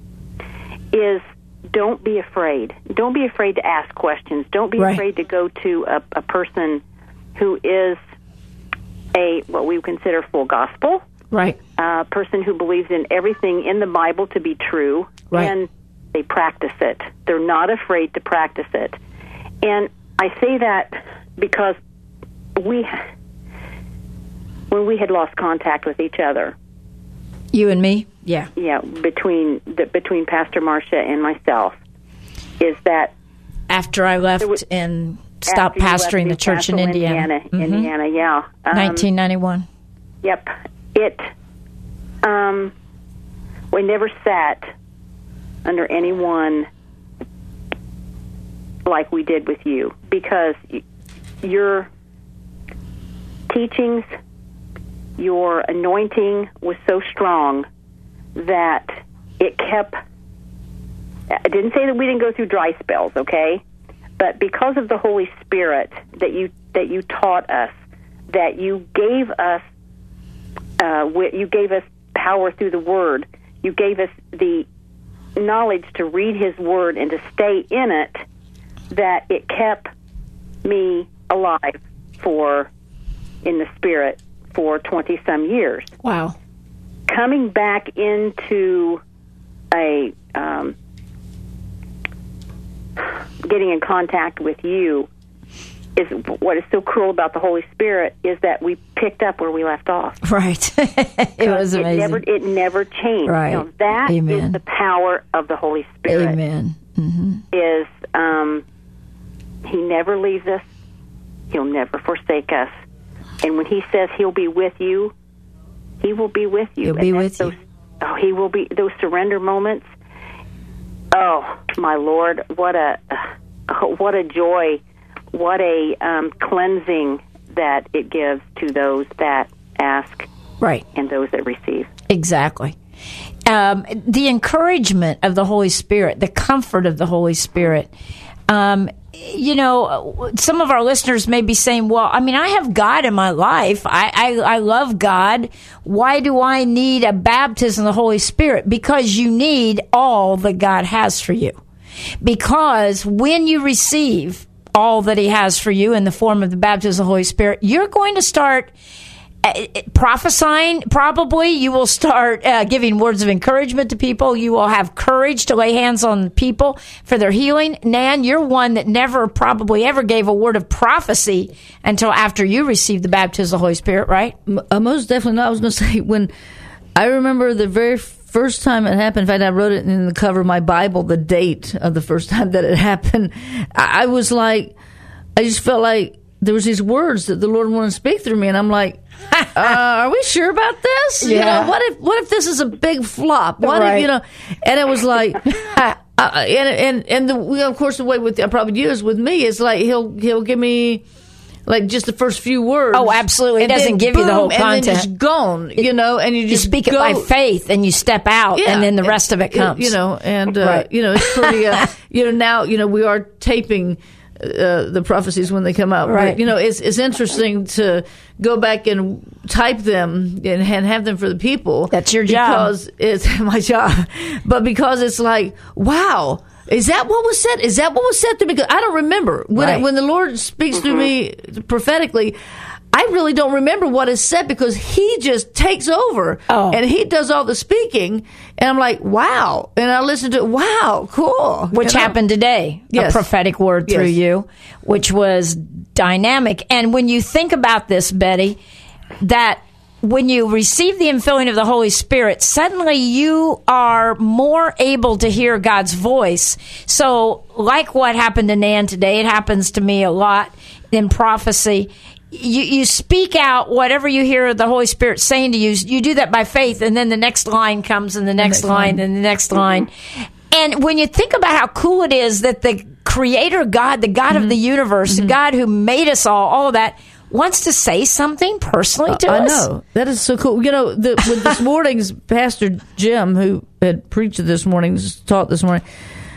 Is don't be afraid. Don't be afraid to ask questions. Don't be Right. afraid to go to a person who is what we consider full gospel, Right. a person who believes in everything in the Bible to be true, Right. and they practice it. They're not afraid to practice it. And I say that because when we had lost contact with each other, You and me? Yeah. between Pastor Marcia and myself, is that After I left and stopped after you pastoring the left church in Newcastle, Indiana. Indiana, yeah. 1991. Yep. We never sat under anyone like we did with you, because your teachings, your anointing was so strong that it kept... I didn't say that we didn't go through dry spells, okay? But because of the Holy Spirit that you taught us, that you gave us power through the Word, you gave us the knowledge to read His Word and to stay in it that it kept me alive in the Spirit for 20-some years. Wow. Coming back into getting in contact with you is what is so cool about the Holy Spirit, is that we picked up where we left off. Right. It was amazing. It never changed. Right. That Amen. is the power of the Holy Spirit. Amen. Mm-hmm. Is He never leaves us. He'll never forsake us. And when He says He'll be with you, He will be with you. He'll be with you. He will be. Those surrender moments. Oh, my Lord! What a joy! What a cleansing that it gives to those that ask, right, and those that receive. Exactly. The encouragement of the Holy Spirit, the comfort of the Holy Spirit. You know, some of our listeners may be saying, well, I mean, I have God in my life. I love God. Why do I need a baptism of the Holy Spirit? Because you need all that God has for you. Because when you receive all that He has for you in the form of the baptism of the Holy Spirit, you're going to start prophesying. Probably you will start giving words of encouragement to people. You will have courage to lay hands on people for their healing. Nan, you're one that never probably ever gave a word of prophecy until after you received the baptism of the Holy Spirit, right? Most definitely not. I was going to say, when I remember the very first time it happened, in fact, I wrote it in the cover of my Bible, the date of the first time that it happened. I was like, I just felt like there was these words that the Lord wanted to speak through me, and I'm like, are we sure about this? Yeah. You know, what if this is a big flop? What right. if, you know? And it was like, of course, the way I probably use with me is like he'll give me like just the first few words. Oh, absolutely. He doesn't give you the whole content. And then just gone, you know, and you speak it by faith and you step out, and then the rest of it comes. You know, and right. you know, it's pretty. You know, now we are taping the prophecies when they come out. Right. But, you know, it's interesting to go back and type them and have them for the people. That's your job. Because it's my job. But because it's like, wow, is that what was said? Is that what was said to me? Because I don't remember. When the Lord speaks through me prophetically, I really don't remember what is said, because He just takes over and He does all the speaking. And I'm like, wow. And I listen to it. Wow, cool. Which happened today. Yes. A prophetic word through you, which was dynamic. And when you think about this, Betty, that when you receive the infilling of the Holy Spirit, suddenly you are more able to hear God's voice. So like what happened to Nan today, it happens to me a lot in prophecy. You speak out whatever you hear the Holy Spirit saying to you. You do that by faith, and then the next line comes, and the next line, and the next line. And when you think about how cool it is that the Creator God, the God of the universe, the God who made us all of that, wants to say something personally to us. I know. That is so cool. You know, with this morning's Pastor Jim, who had preached this morning, taught this morning,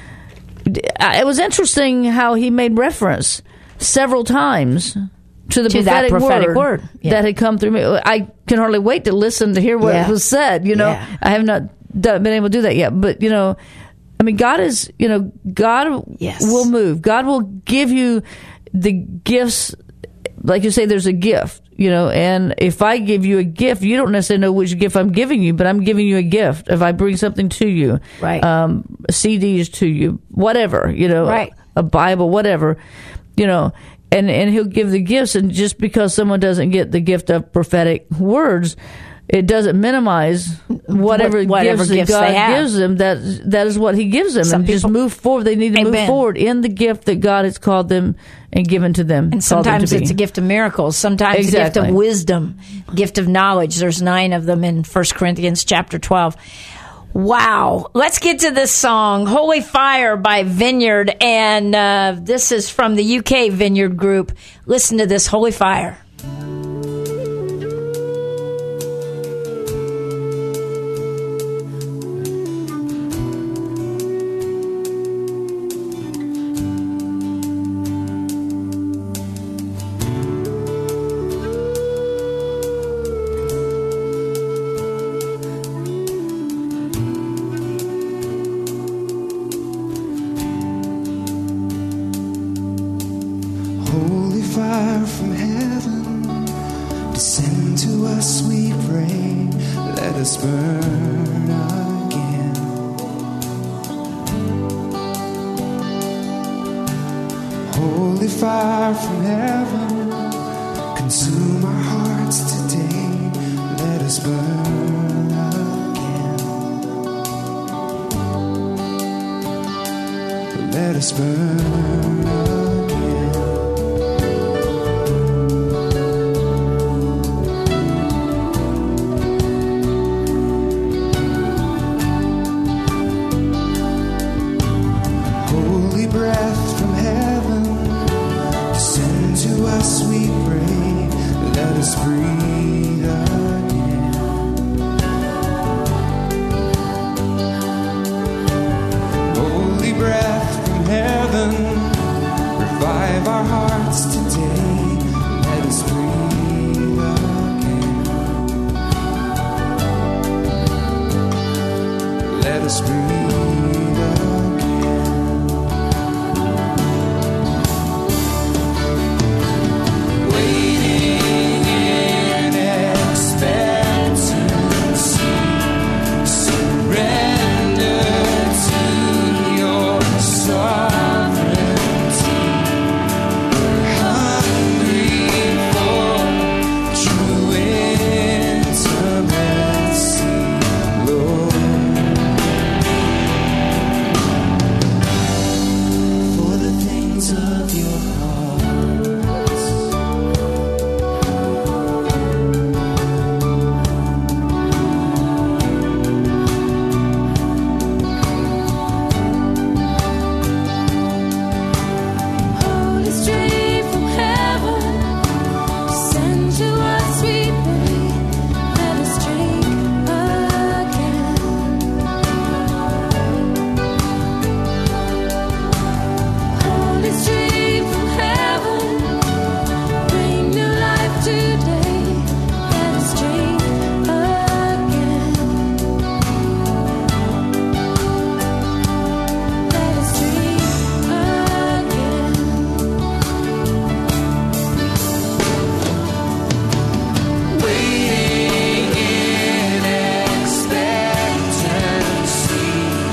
it was interesting how he made reference several times to the prophetic word that had come through me. I can hardly wait to listen to hear what was said. You know, I have not been able to do that yet. But, you know, I mean, God is, you know, God will move. God will give you the gifts. Like you say, there's a gift, you know, and if I give you a gift, you don't necessarily know which gift I'm giving you, but I'm giving you a gift. If I bring something to you, right, CDs to you, whatever, you know, right, a Bible, whatever, you know, and He'll give the gifts. And just because someone doesn't get the gift of prophetic words, it doesn't minimize whatever gifts that God gives them. That is what He gives them. And just move forward. They need to move forward in the gift that God has called them and given to them. And sometimes it's a gift of miracles. Sometimes a gift of wisdom, gift of knowledge. There's 9 of them in 1 Corinthians chapter 12. Wow. Let's get to this song, Holy Fire by Vineyard. And this is from the UK Vineyard Group. Listen to this, Holy Fire. us burn again. Holy fire from heaven, consume our hearts today. Let us burn again. Let us burn again. Holy breath from heaven, descend to us, we pray. Let us breathe again. Holy breath from heaven, revive our hearts today. Let us breathe again. Let us breathe again. Waiting in expectancy, surrender to your sovereignty. We're hungry for true intimacy, Lord. For the things of your heart. Holy stream from heaven, descend to us, we pray. Let us drink again. Holy stream from heaven, bring new life today. Let us drink again. Let us drink again. Waiting in expectancy,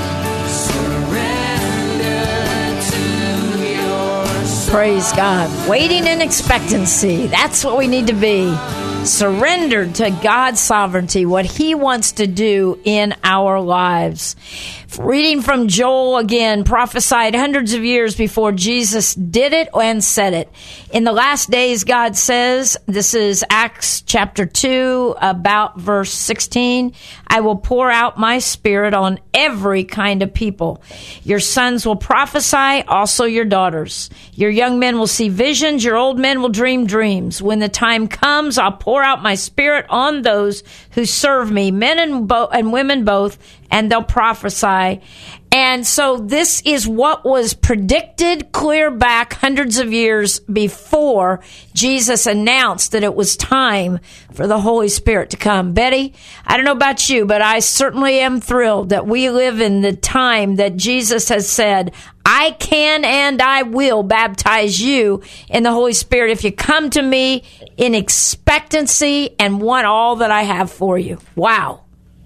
surrender to your Praise God. Waiting in expectancy. That's what we need to be. Surrendered to God's sovereignty, what He wants to do in our lives. Reading from Joel again, prophesied hundreds of years before Jesus did it and said it. In the last days, God says, this is Acts chapter 2, about verse 16, I will pour out my spirit on every kind of people. Your sons will prophesy, also your daughters. Your young men will see visions, your old men will dream dreams. When the time comes, I'll pour out my spirit on those who serve me, men and women both, and they'll prophesy. And so this is what was predicted clear back hundreds of years before Jesus announced that it was time for the Holy Spirit to come. Betty, I don't know about you, but I certainly am thrilled that we live in the time that Jesus has said, I can and I will baptize you in the Holy Spirit if you come to me in expectancy and want all that I have for you. Wow.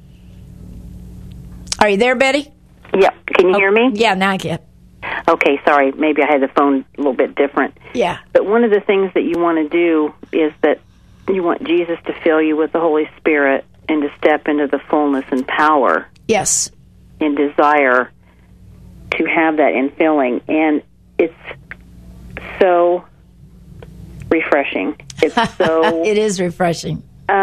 Are you there, Betty? Yep. Can you hear me? Yeah, now I can. Okay, sorry. Maybe I had the phone a little bit different. Yeah. But one of the things that you want to do is that you want Jesus to fill you with the Holy Spirit and to step into the fullness and power Yes. and desire to have that infilling. And it's so refreshing. It's so It is refreshing.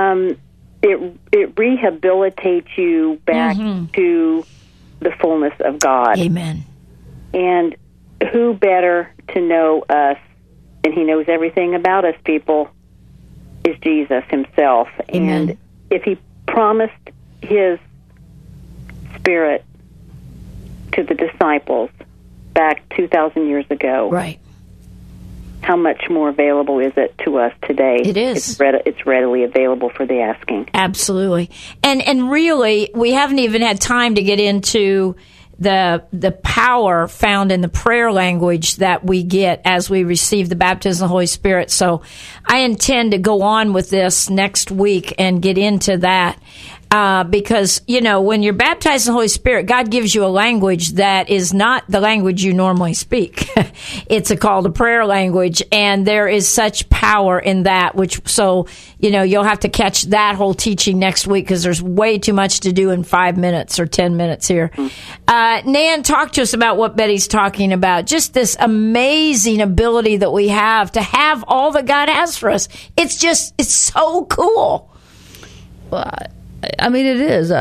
it rehabilitates you back to the fullness of God. Amen. And who better to know us, and He knows everything about us, people, is Jesus Himself. Amen. And if He promised His Spirit to the disciples back 2,000 years ago, Right. how much more available is it to us today? It is. It's readily available for the asking. Absolutely. And really, we haven't even had time to get into the power found in the prayer language that we get as we receive the baptism of the Holy Spirit. So I intend to go on with this next week and get into that. Because, when you're baptized in the Holy Spirit, God gives you a language that is not the language you normally speak. It's called a prayer language, and there is such power in that, you'll have to catch that whole teaching next week because there's way too much to do in 5 minutes or 10 minutes here. Nan, talk to us about what Betty's talking about. Just this amazing ability that we have to have all that God has for us. It's so cool. Well, I mean, it is.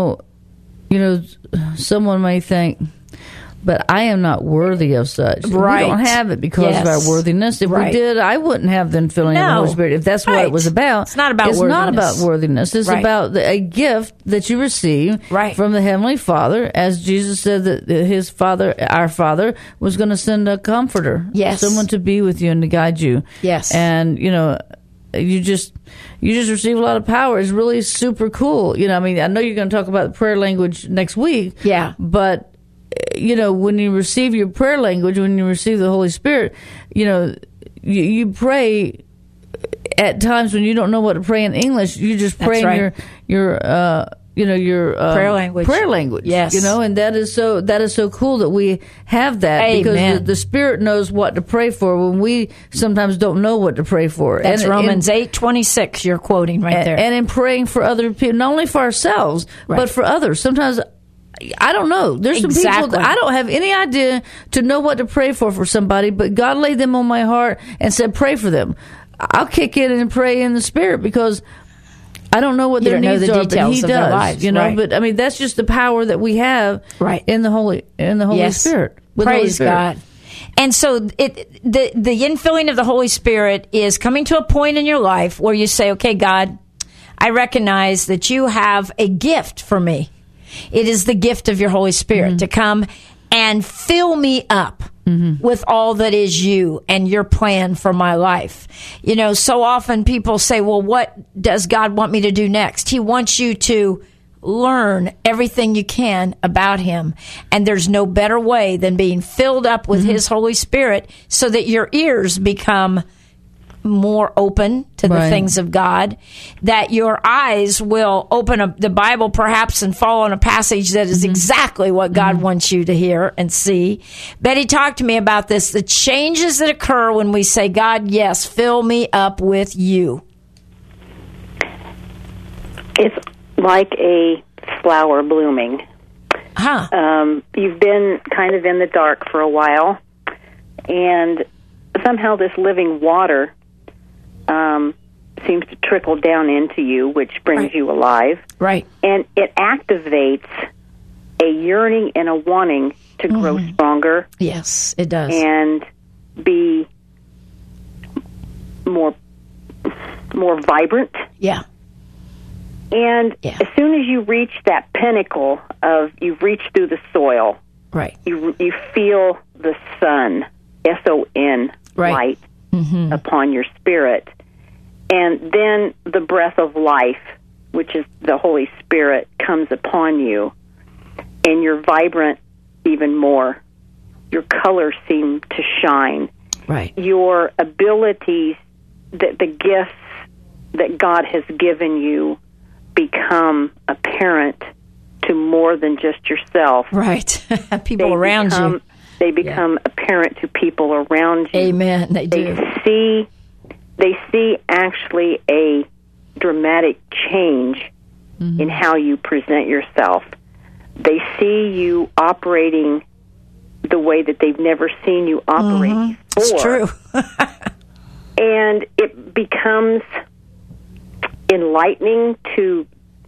Someone may think, but I am not worthy of such. Right. We don't have it because of our worthiness. If we did, I wouldn't have the filling of the Holy Spirit. If that's what it was about. It's not about worthiness. It's not about worthiness. It's about a gift that you receive from the Heavenly Father, as Jesus said that his Father, our Father, was going to send a comforter. Yes. Someone to be with you and to guide you. Yes. And, you just receive a lot of power. It's really super cool. I know you're going to talk about the prayer language next week. Yeah. But, when you receive your prayer language, when you receive the Holy Spirit, you pray at times when you don't know what to pray in English. You just pray in your prayer language. Yes. And that is so cool that we have that. Amen. Because the Spirit knows what to pray for when we sometimes don't know what to pray for. That's Romans 8:26 you're quoting right there. And in praying for other people, not only for ourselves, but for others. Sometimes I don't know. There's some people that I don't have any idea to know what to pray for somebody, but God laid them on my heart and said, pray for them. I'll kick in and pray in the Spirit because I don't know what their needs are, but He does. Their lives, But I mean, that's just the power that we have in the Holy Spirit. Praise God. And so the infilling of the Holy Spirit is coming to a point in your life where you say, okay, God, I recognize that you have a gift for me. It is the gift of your Holy Spirit to come and fill me up with all that is you and your plan for my life. So often people say, well, what does God want me to do next? He wants you to learn everything you can about Him. And there's no better way than being filled up with His Holy Spirit so that your ears become more open to the things of God, that your eyes will open up the Bible perhaps and fall on a passage that is exactly what God wants you to hear and see. Betty, talk to me about this, the changes that occur when we say, God, yes, fill me up with you. It's like a flower blooming. You've been kind of in the dark for a while, and somehow this living water seems to trickle down into you, which brings you alive. Right. And it activates a yearning and a wanting to grow stronger. Yes, it does. And be more vibrant. Yeah. And as soon as you reach that pinnacle of you've reached through the soil, you feel the sun, S-O-N, light upon your spirit. And then the breath of life, which is the Holy Spirit, comes upon you. And you're vibrant even more. Your colors seem to shine. Right. Your abilities, the gifts that God has given you, become apparent to more than just yourself. Right. People around you. They become apparent to people around you. Amen. They do. They see actually a dramatic change in how you present yourself. They see you operating the way that they've never seen you operate before. It's true. And it becomes enlightening to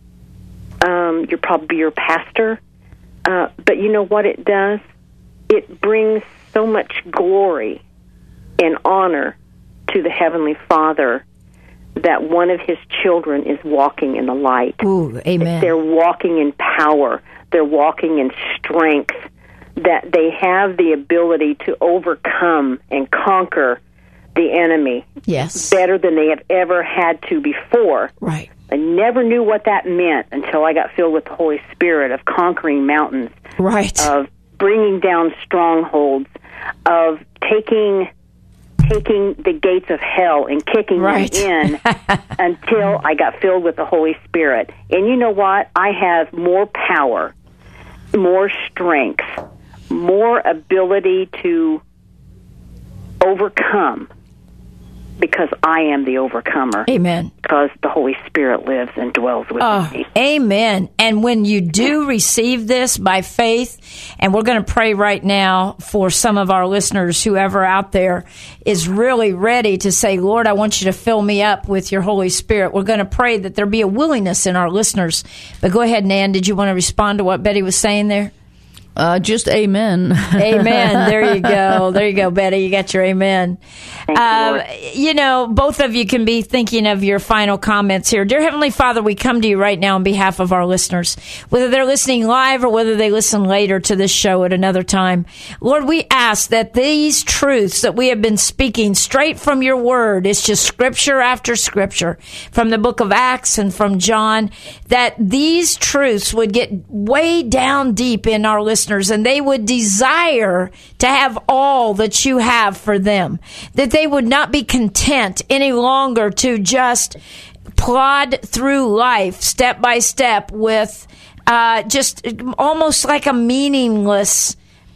your pastor. But you know what it does? It brings so much glory and honor to the Heavenly Father that one of His children is walking in the light. Ooh, amen. They're walking in power. They're walking in strength. That they have the ability to overcome and conquer the enemy. Yes. Better than they have ever had to before. Right. I never knew what that meant until I got filled with the Holy Spirit of conquering mountains. Right. of bringing down strongholds, of taking the gates of hell and kicking Right. them in until I got filled with the Holy Spirit. And you know what? I have more power, more strength, more ability to overcome because I am the overcomer. Amen. Because the Holy Spirit lives and dwells within me. Amen. And when you do receive this by faith, and we're going to pray right now for some of our listeners, whoever out there is really ready to say, Lord, I want you to fill me up with your Holy Spirit. We're going to pray that there be a willingness in our listeners. But go ahead, Nan. Did you want to respond to what Betty was saying there? Just amen. Amen. There you go. There you go, Betty. You got your amen. Thank you, Lord. You know, both of you can be thinking of your final comments here. Dear Heavenly Father, we come to you right now on behalf of our listeners, whether they're listening live or whether they listen later to this show at another time. Lord, we ask that these truths that we have been speaking straight from your word, it's just scripture after scripture, from the book of Acts and from John, that these truths would get way down deep in our listeners, and they would desire to have all that you have for them, that they would not be content any longer to just plod through life step by step with just almost like a meaningless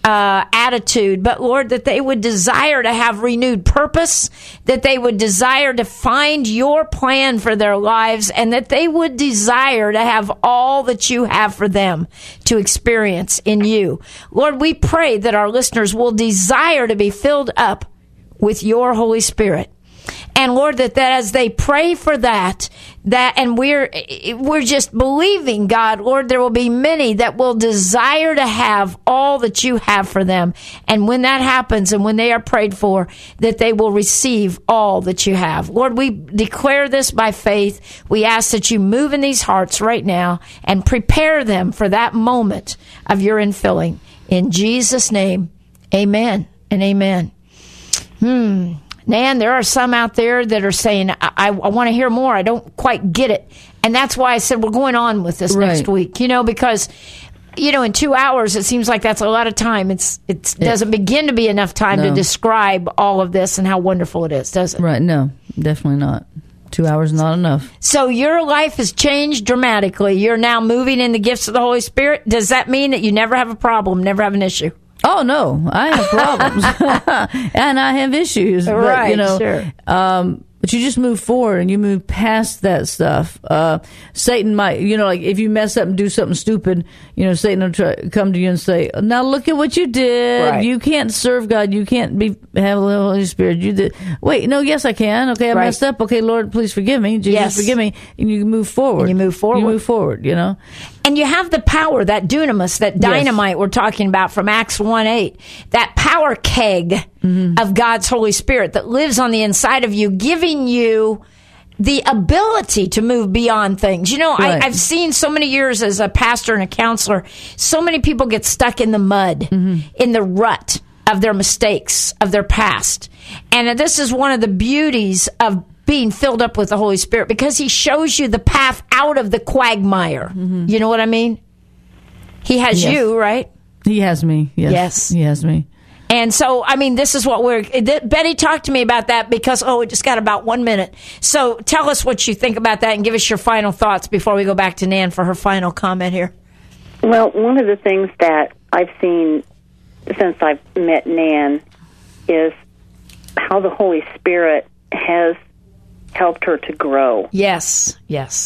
attitude, but Lord, that they would desire to have renewed purpose, that they would desire to find your plan for their lives, and that they would desire to have all that you have for them to experience in you. Lord, we pray that our listeners will desire to be filled up with your Holy Spirit. And Lord, that as they pray for that and we're just believing, God, Lord, there will be many that will desire to have all that you have for them. And when that happens and when they are prayed for, that they will receive all that you have. Lord, we declare this by faith. We ask that you move in these hearts right now and prepare them for that moment of your infilling. In Jesus' name, amen and amen. Nan, there are some out there that are saying, I want to hear more. I don't quite get it. And that's why I said we're going on with this next week, because, in 2 hours, it seems like that's a lot of time. It doesn't begin to be enough time to describe all of this and how wonderful it is, does it? Right. No, definitely not. 2 hours is not enough. So your life has changed dramatically. You're now moving in the gifts of the Holy Spirit. Does that mean that you never have a problem, never have an issue? Oh, no, I have problems and I have issues. Right, but, sure. But you just move forward and you move past that stuff. Satan might, like if you mess up and do something stupid, Satan will come to you and say, now look at what you did. Right. You can't serve God. You can't have the Holy Spirit. You did. Wait, no, yes, I can. Okay, I messed up. Okay, Lord, please forgive me. Jesus, forgive me. And you move forward. And you move forward. And you have the power, that dunamis, that dynamite we're talking about from Acts 1:8, that power keg of God's Holy Spirit that lives on the inside of you, giving you the ability to move beyond things. I've seen so many years as a pastor and a counselor, so many people get stuck in the mud, in the rut of their mistakes, of their past. And this is one of the beauties of being filled up with the Holy Spirit, because he shows you the path out of the quagmire. You know what I mean? He has you, right? He has me. Yes. He has me. And so, this is what Betty, talk to me about that, because, we just got about 1 minute. So tell us what you think about that and give us your final thoughts before we go back to Nan for her final comment here. Well, one of the things that I've seen since I've met Nan is how the Holy Spirit has helped her to grow. Yes.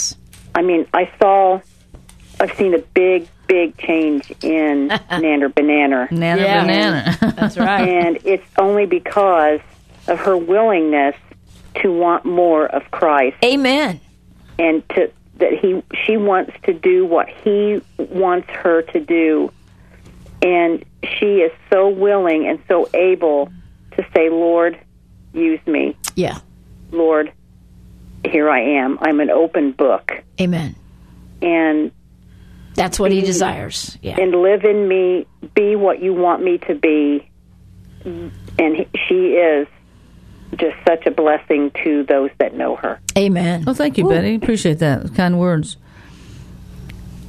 I've seen a big change in Nanner Banana. Banana. That's right. And it's only because of her willingness to want more of Christ. Amen. And she wants to do what he wants her to do. And she is so willing and so able to say, Lord, use me. Yeah. Lord, here I am. I'm an open book. Amen. And that's what he desires. Yeah. And live in me, be what you want me to be. And she is just such a blessing to those that know her. Amen. Well, thank you, Betty. Appreciate that. Kind words.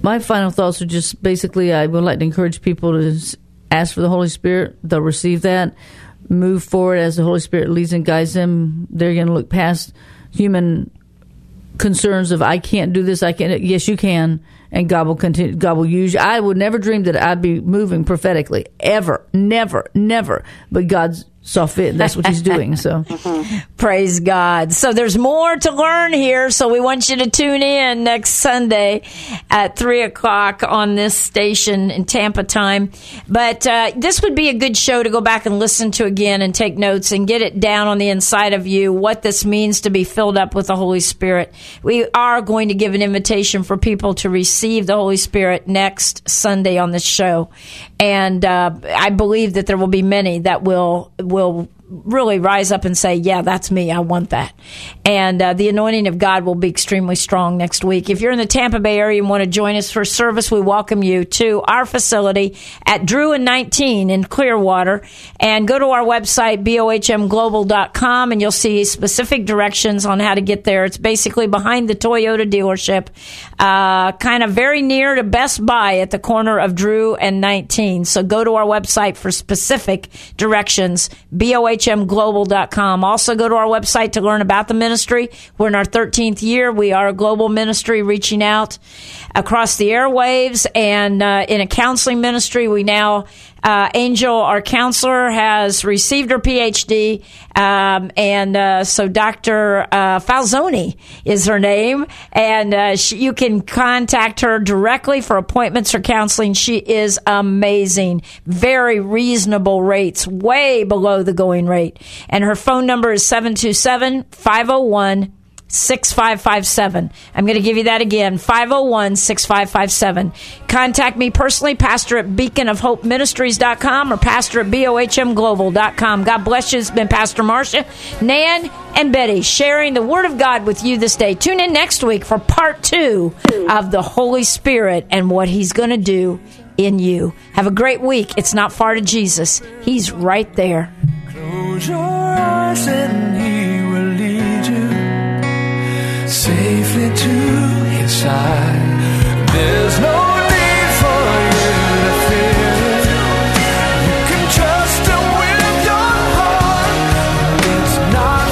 My final thoughts are just basically I would like to encourage people to ask for the Holy Spirit. They'll receive that. Move forward as the Holy Spirit leads and guides them. They're going to look past human concerns of I can't do this, I can't. Yes, you can, and God will continue. God will use you. I would never dream that I'd be moving prophetically ever, never. But God's saw fit. That's what He's doing. So, praise God. So there's more to learn here. So we want you to tune in next Sunday at 3:00 on this station in Tampa time. But this would be a good show to go back and listen to again and take notes and get it down on the inside of you what this means to be filled up with the Holy Spirit. We are going to give an invitation for people to receive the Holy Spirit next Sunday on this show. And I believe that there will be many that will really rise up and say, yeah, that's me. I want that. And the anointing of God will be extremely strong next week. If you're in the Tampa Bay area and want to join us for service, we welcome you to our facility at Drew and 19 in Clearwater. And go to our website, bohmglobal.com, and you'll see specific directions on how to get there. It's basically behind the Toyota dealership, kind of very near to Best Buy at the corner of Drew and 19. So go to our website for specific directions, bohmglobal.com. Also go to our website to learn about the ministry. We're in our 13th year. We are a global ministry reaching out across the airwaves, and in a counseling ministry. We now, Angel, our counselor, has received her PhD, and so Dr. Falzoni is her name, and you can contact her directly for appointments or counseling. She is amazing. Very reasonable rates, way below the going rate. And her phone number is 727-501-6557. I'm going to give you that again, 501-6557. Contact me personally, pastor at beaconofhopeministries.com or pastor at bohmglobal.com. God bless you. It's been Pastor Marcia, Nan, and Betty sharing the Word of God with you this day. Tune in next week for part 2 of the Holy Spirit and what He's going to do in you. Have a great week. It's not far to Jesus. He's right there. Close your eyes and He will lead you safely to His side. There's no need for you to fear it. You can trust Him with your heart. It's not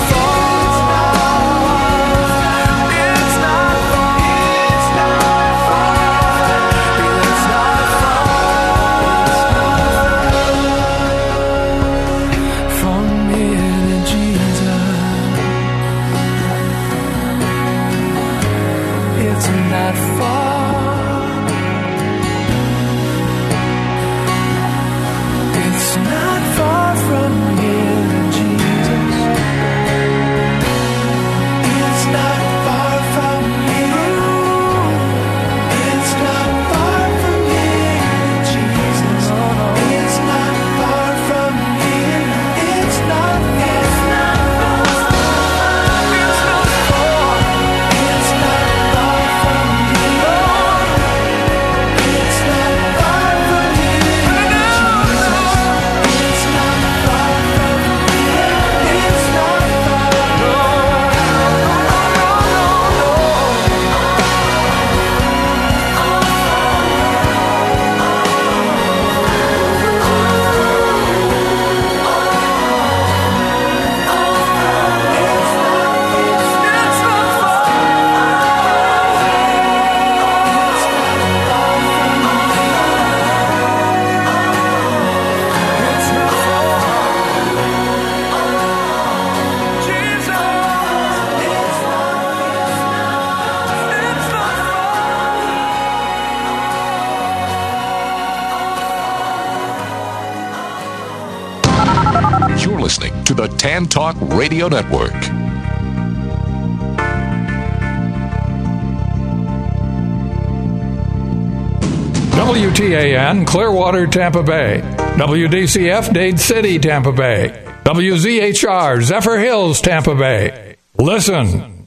far. It's not far. It's not far. From here to Jesus. It's not far. It's not far from here to Jesus. It's not far from here. It's not far from here to Jesus. It's not far from here. It's not far. It's not far. It's not far from here. It's not far from here to Jesus. It's not far from here. It's not far. No, You're listening to the Tan Talk Radio Network. WTAN Clearwater, Tampa Bay. WDCF Dade City, Tampa Bay. WZHR Zephyr Hills, Tampa Bay. Listen.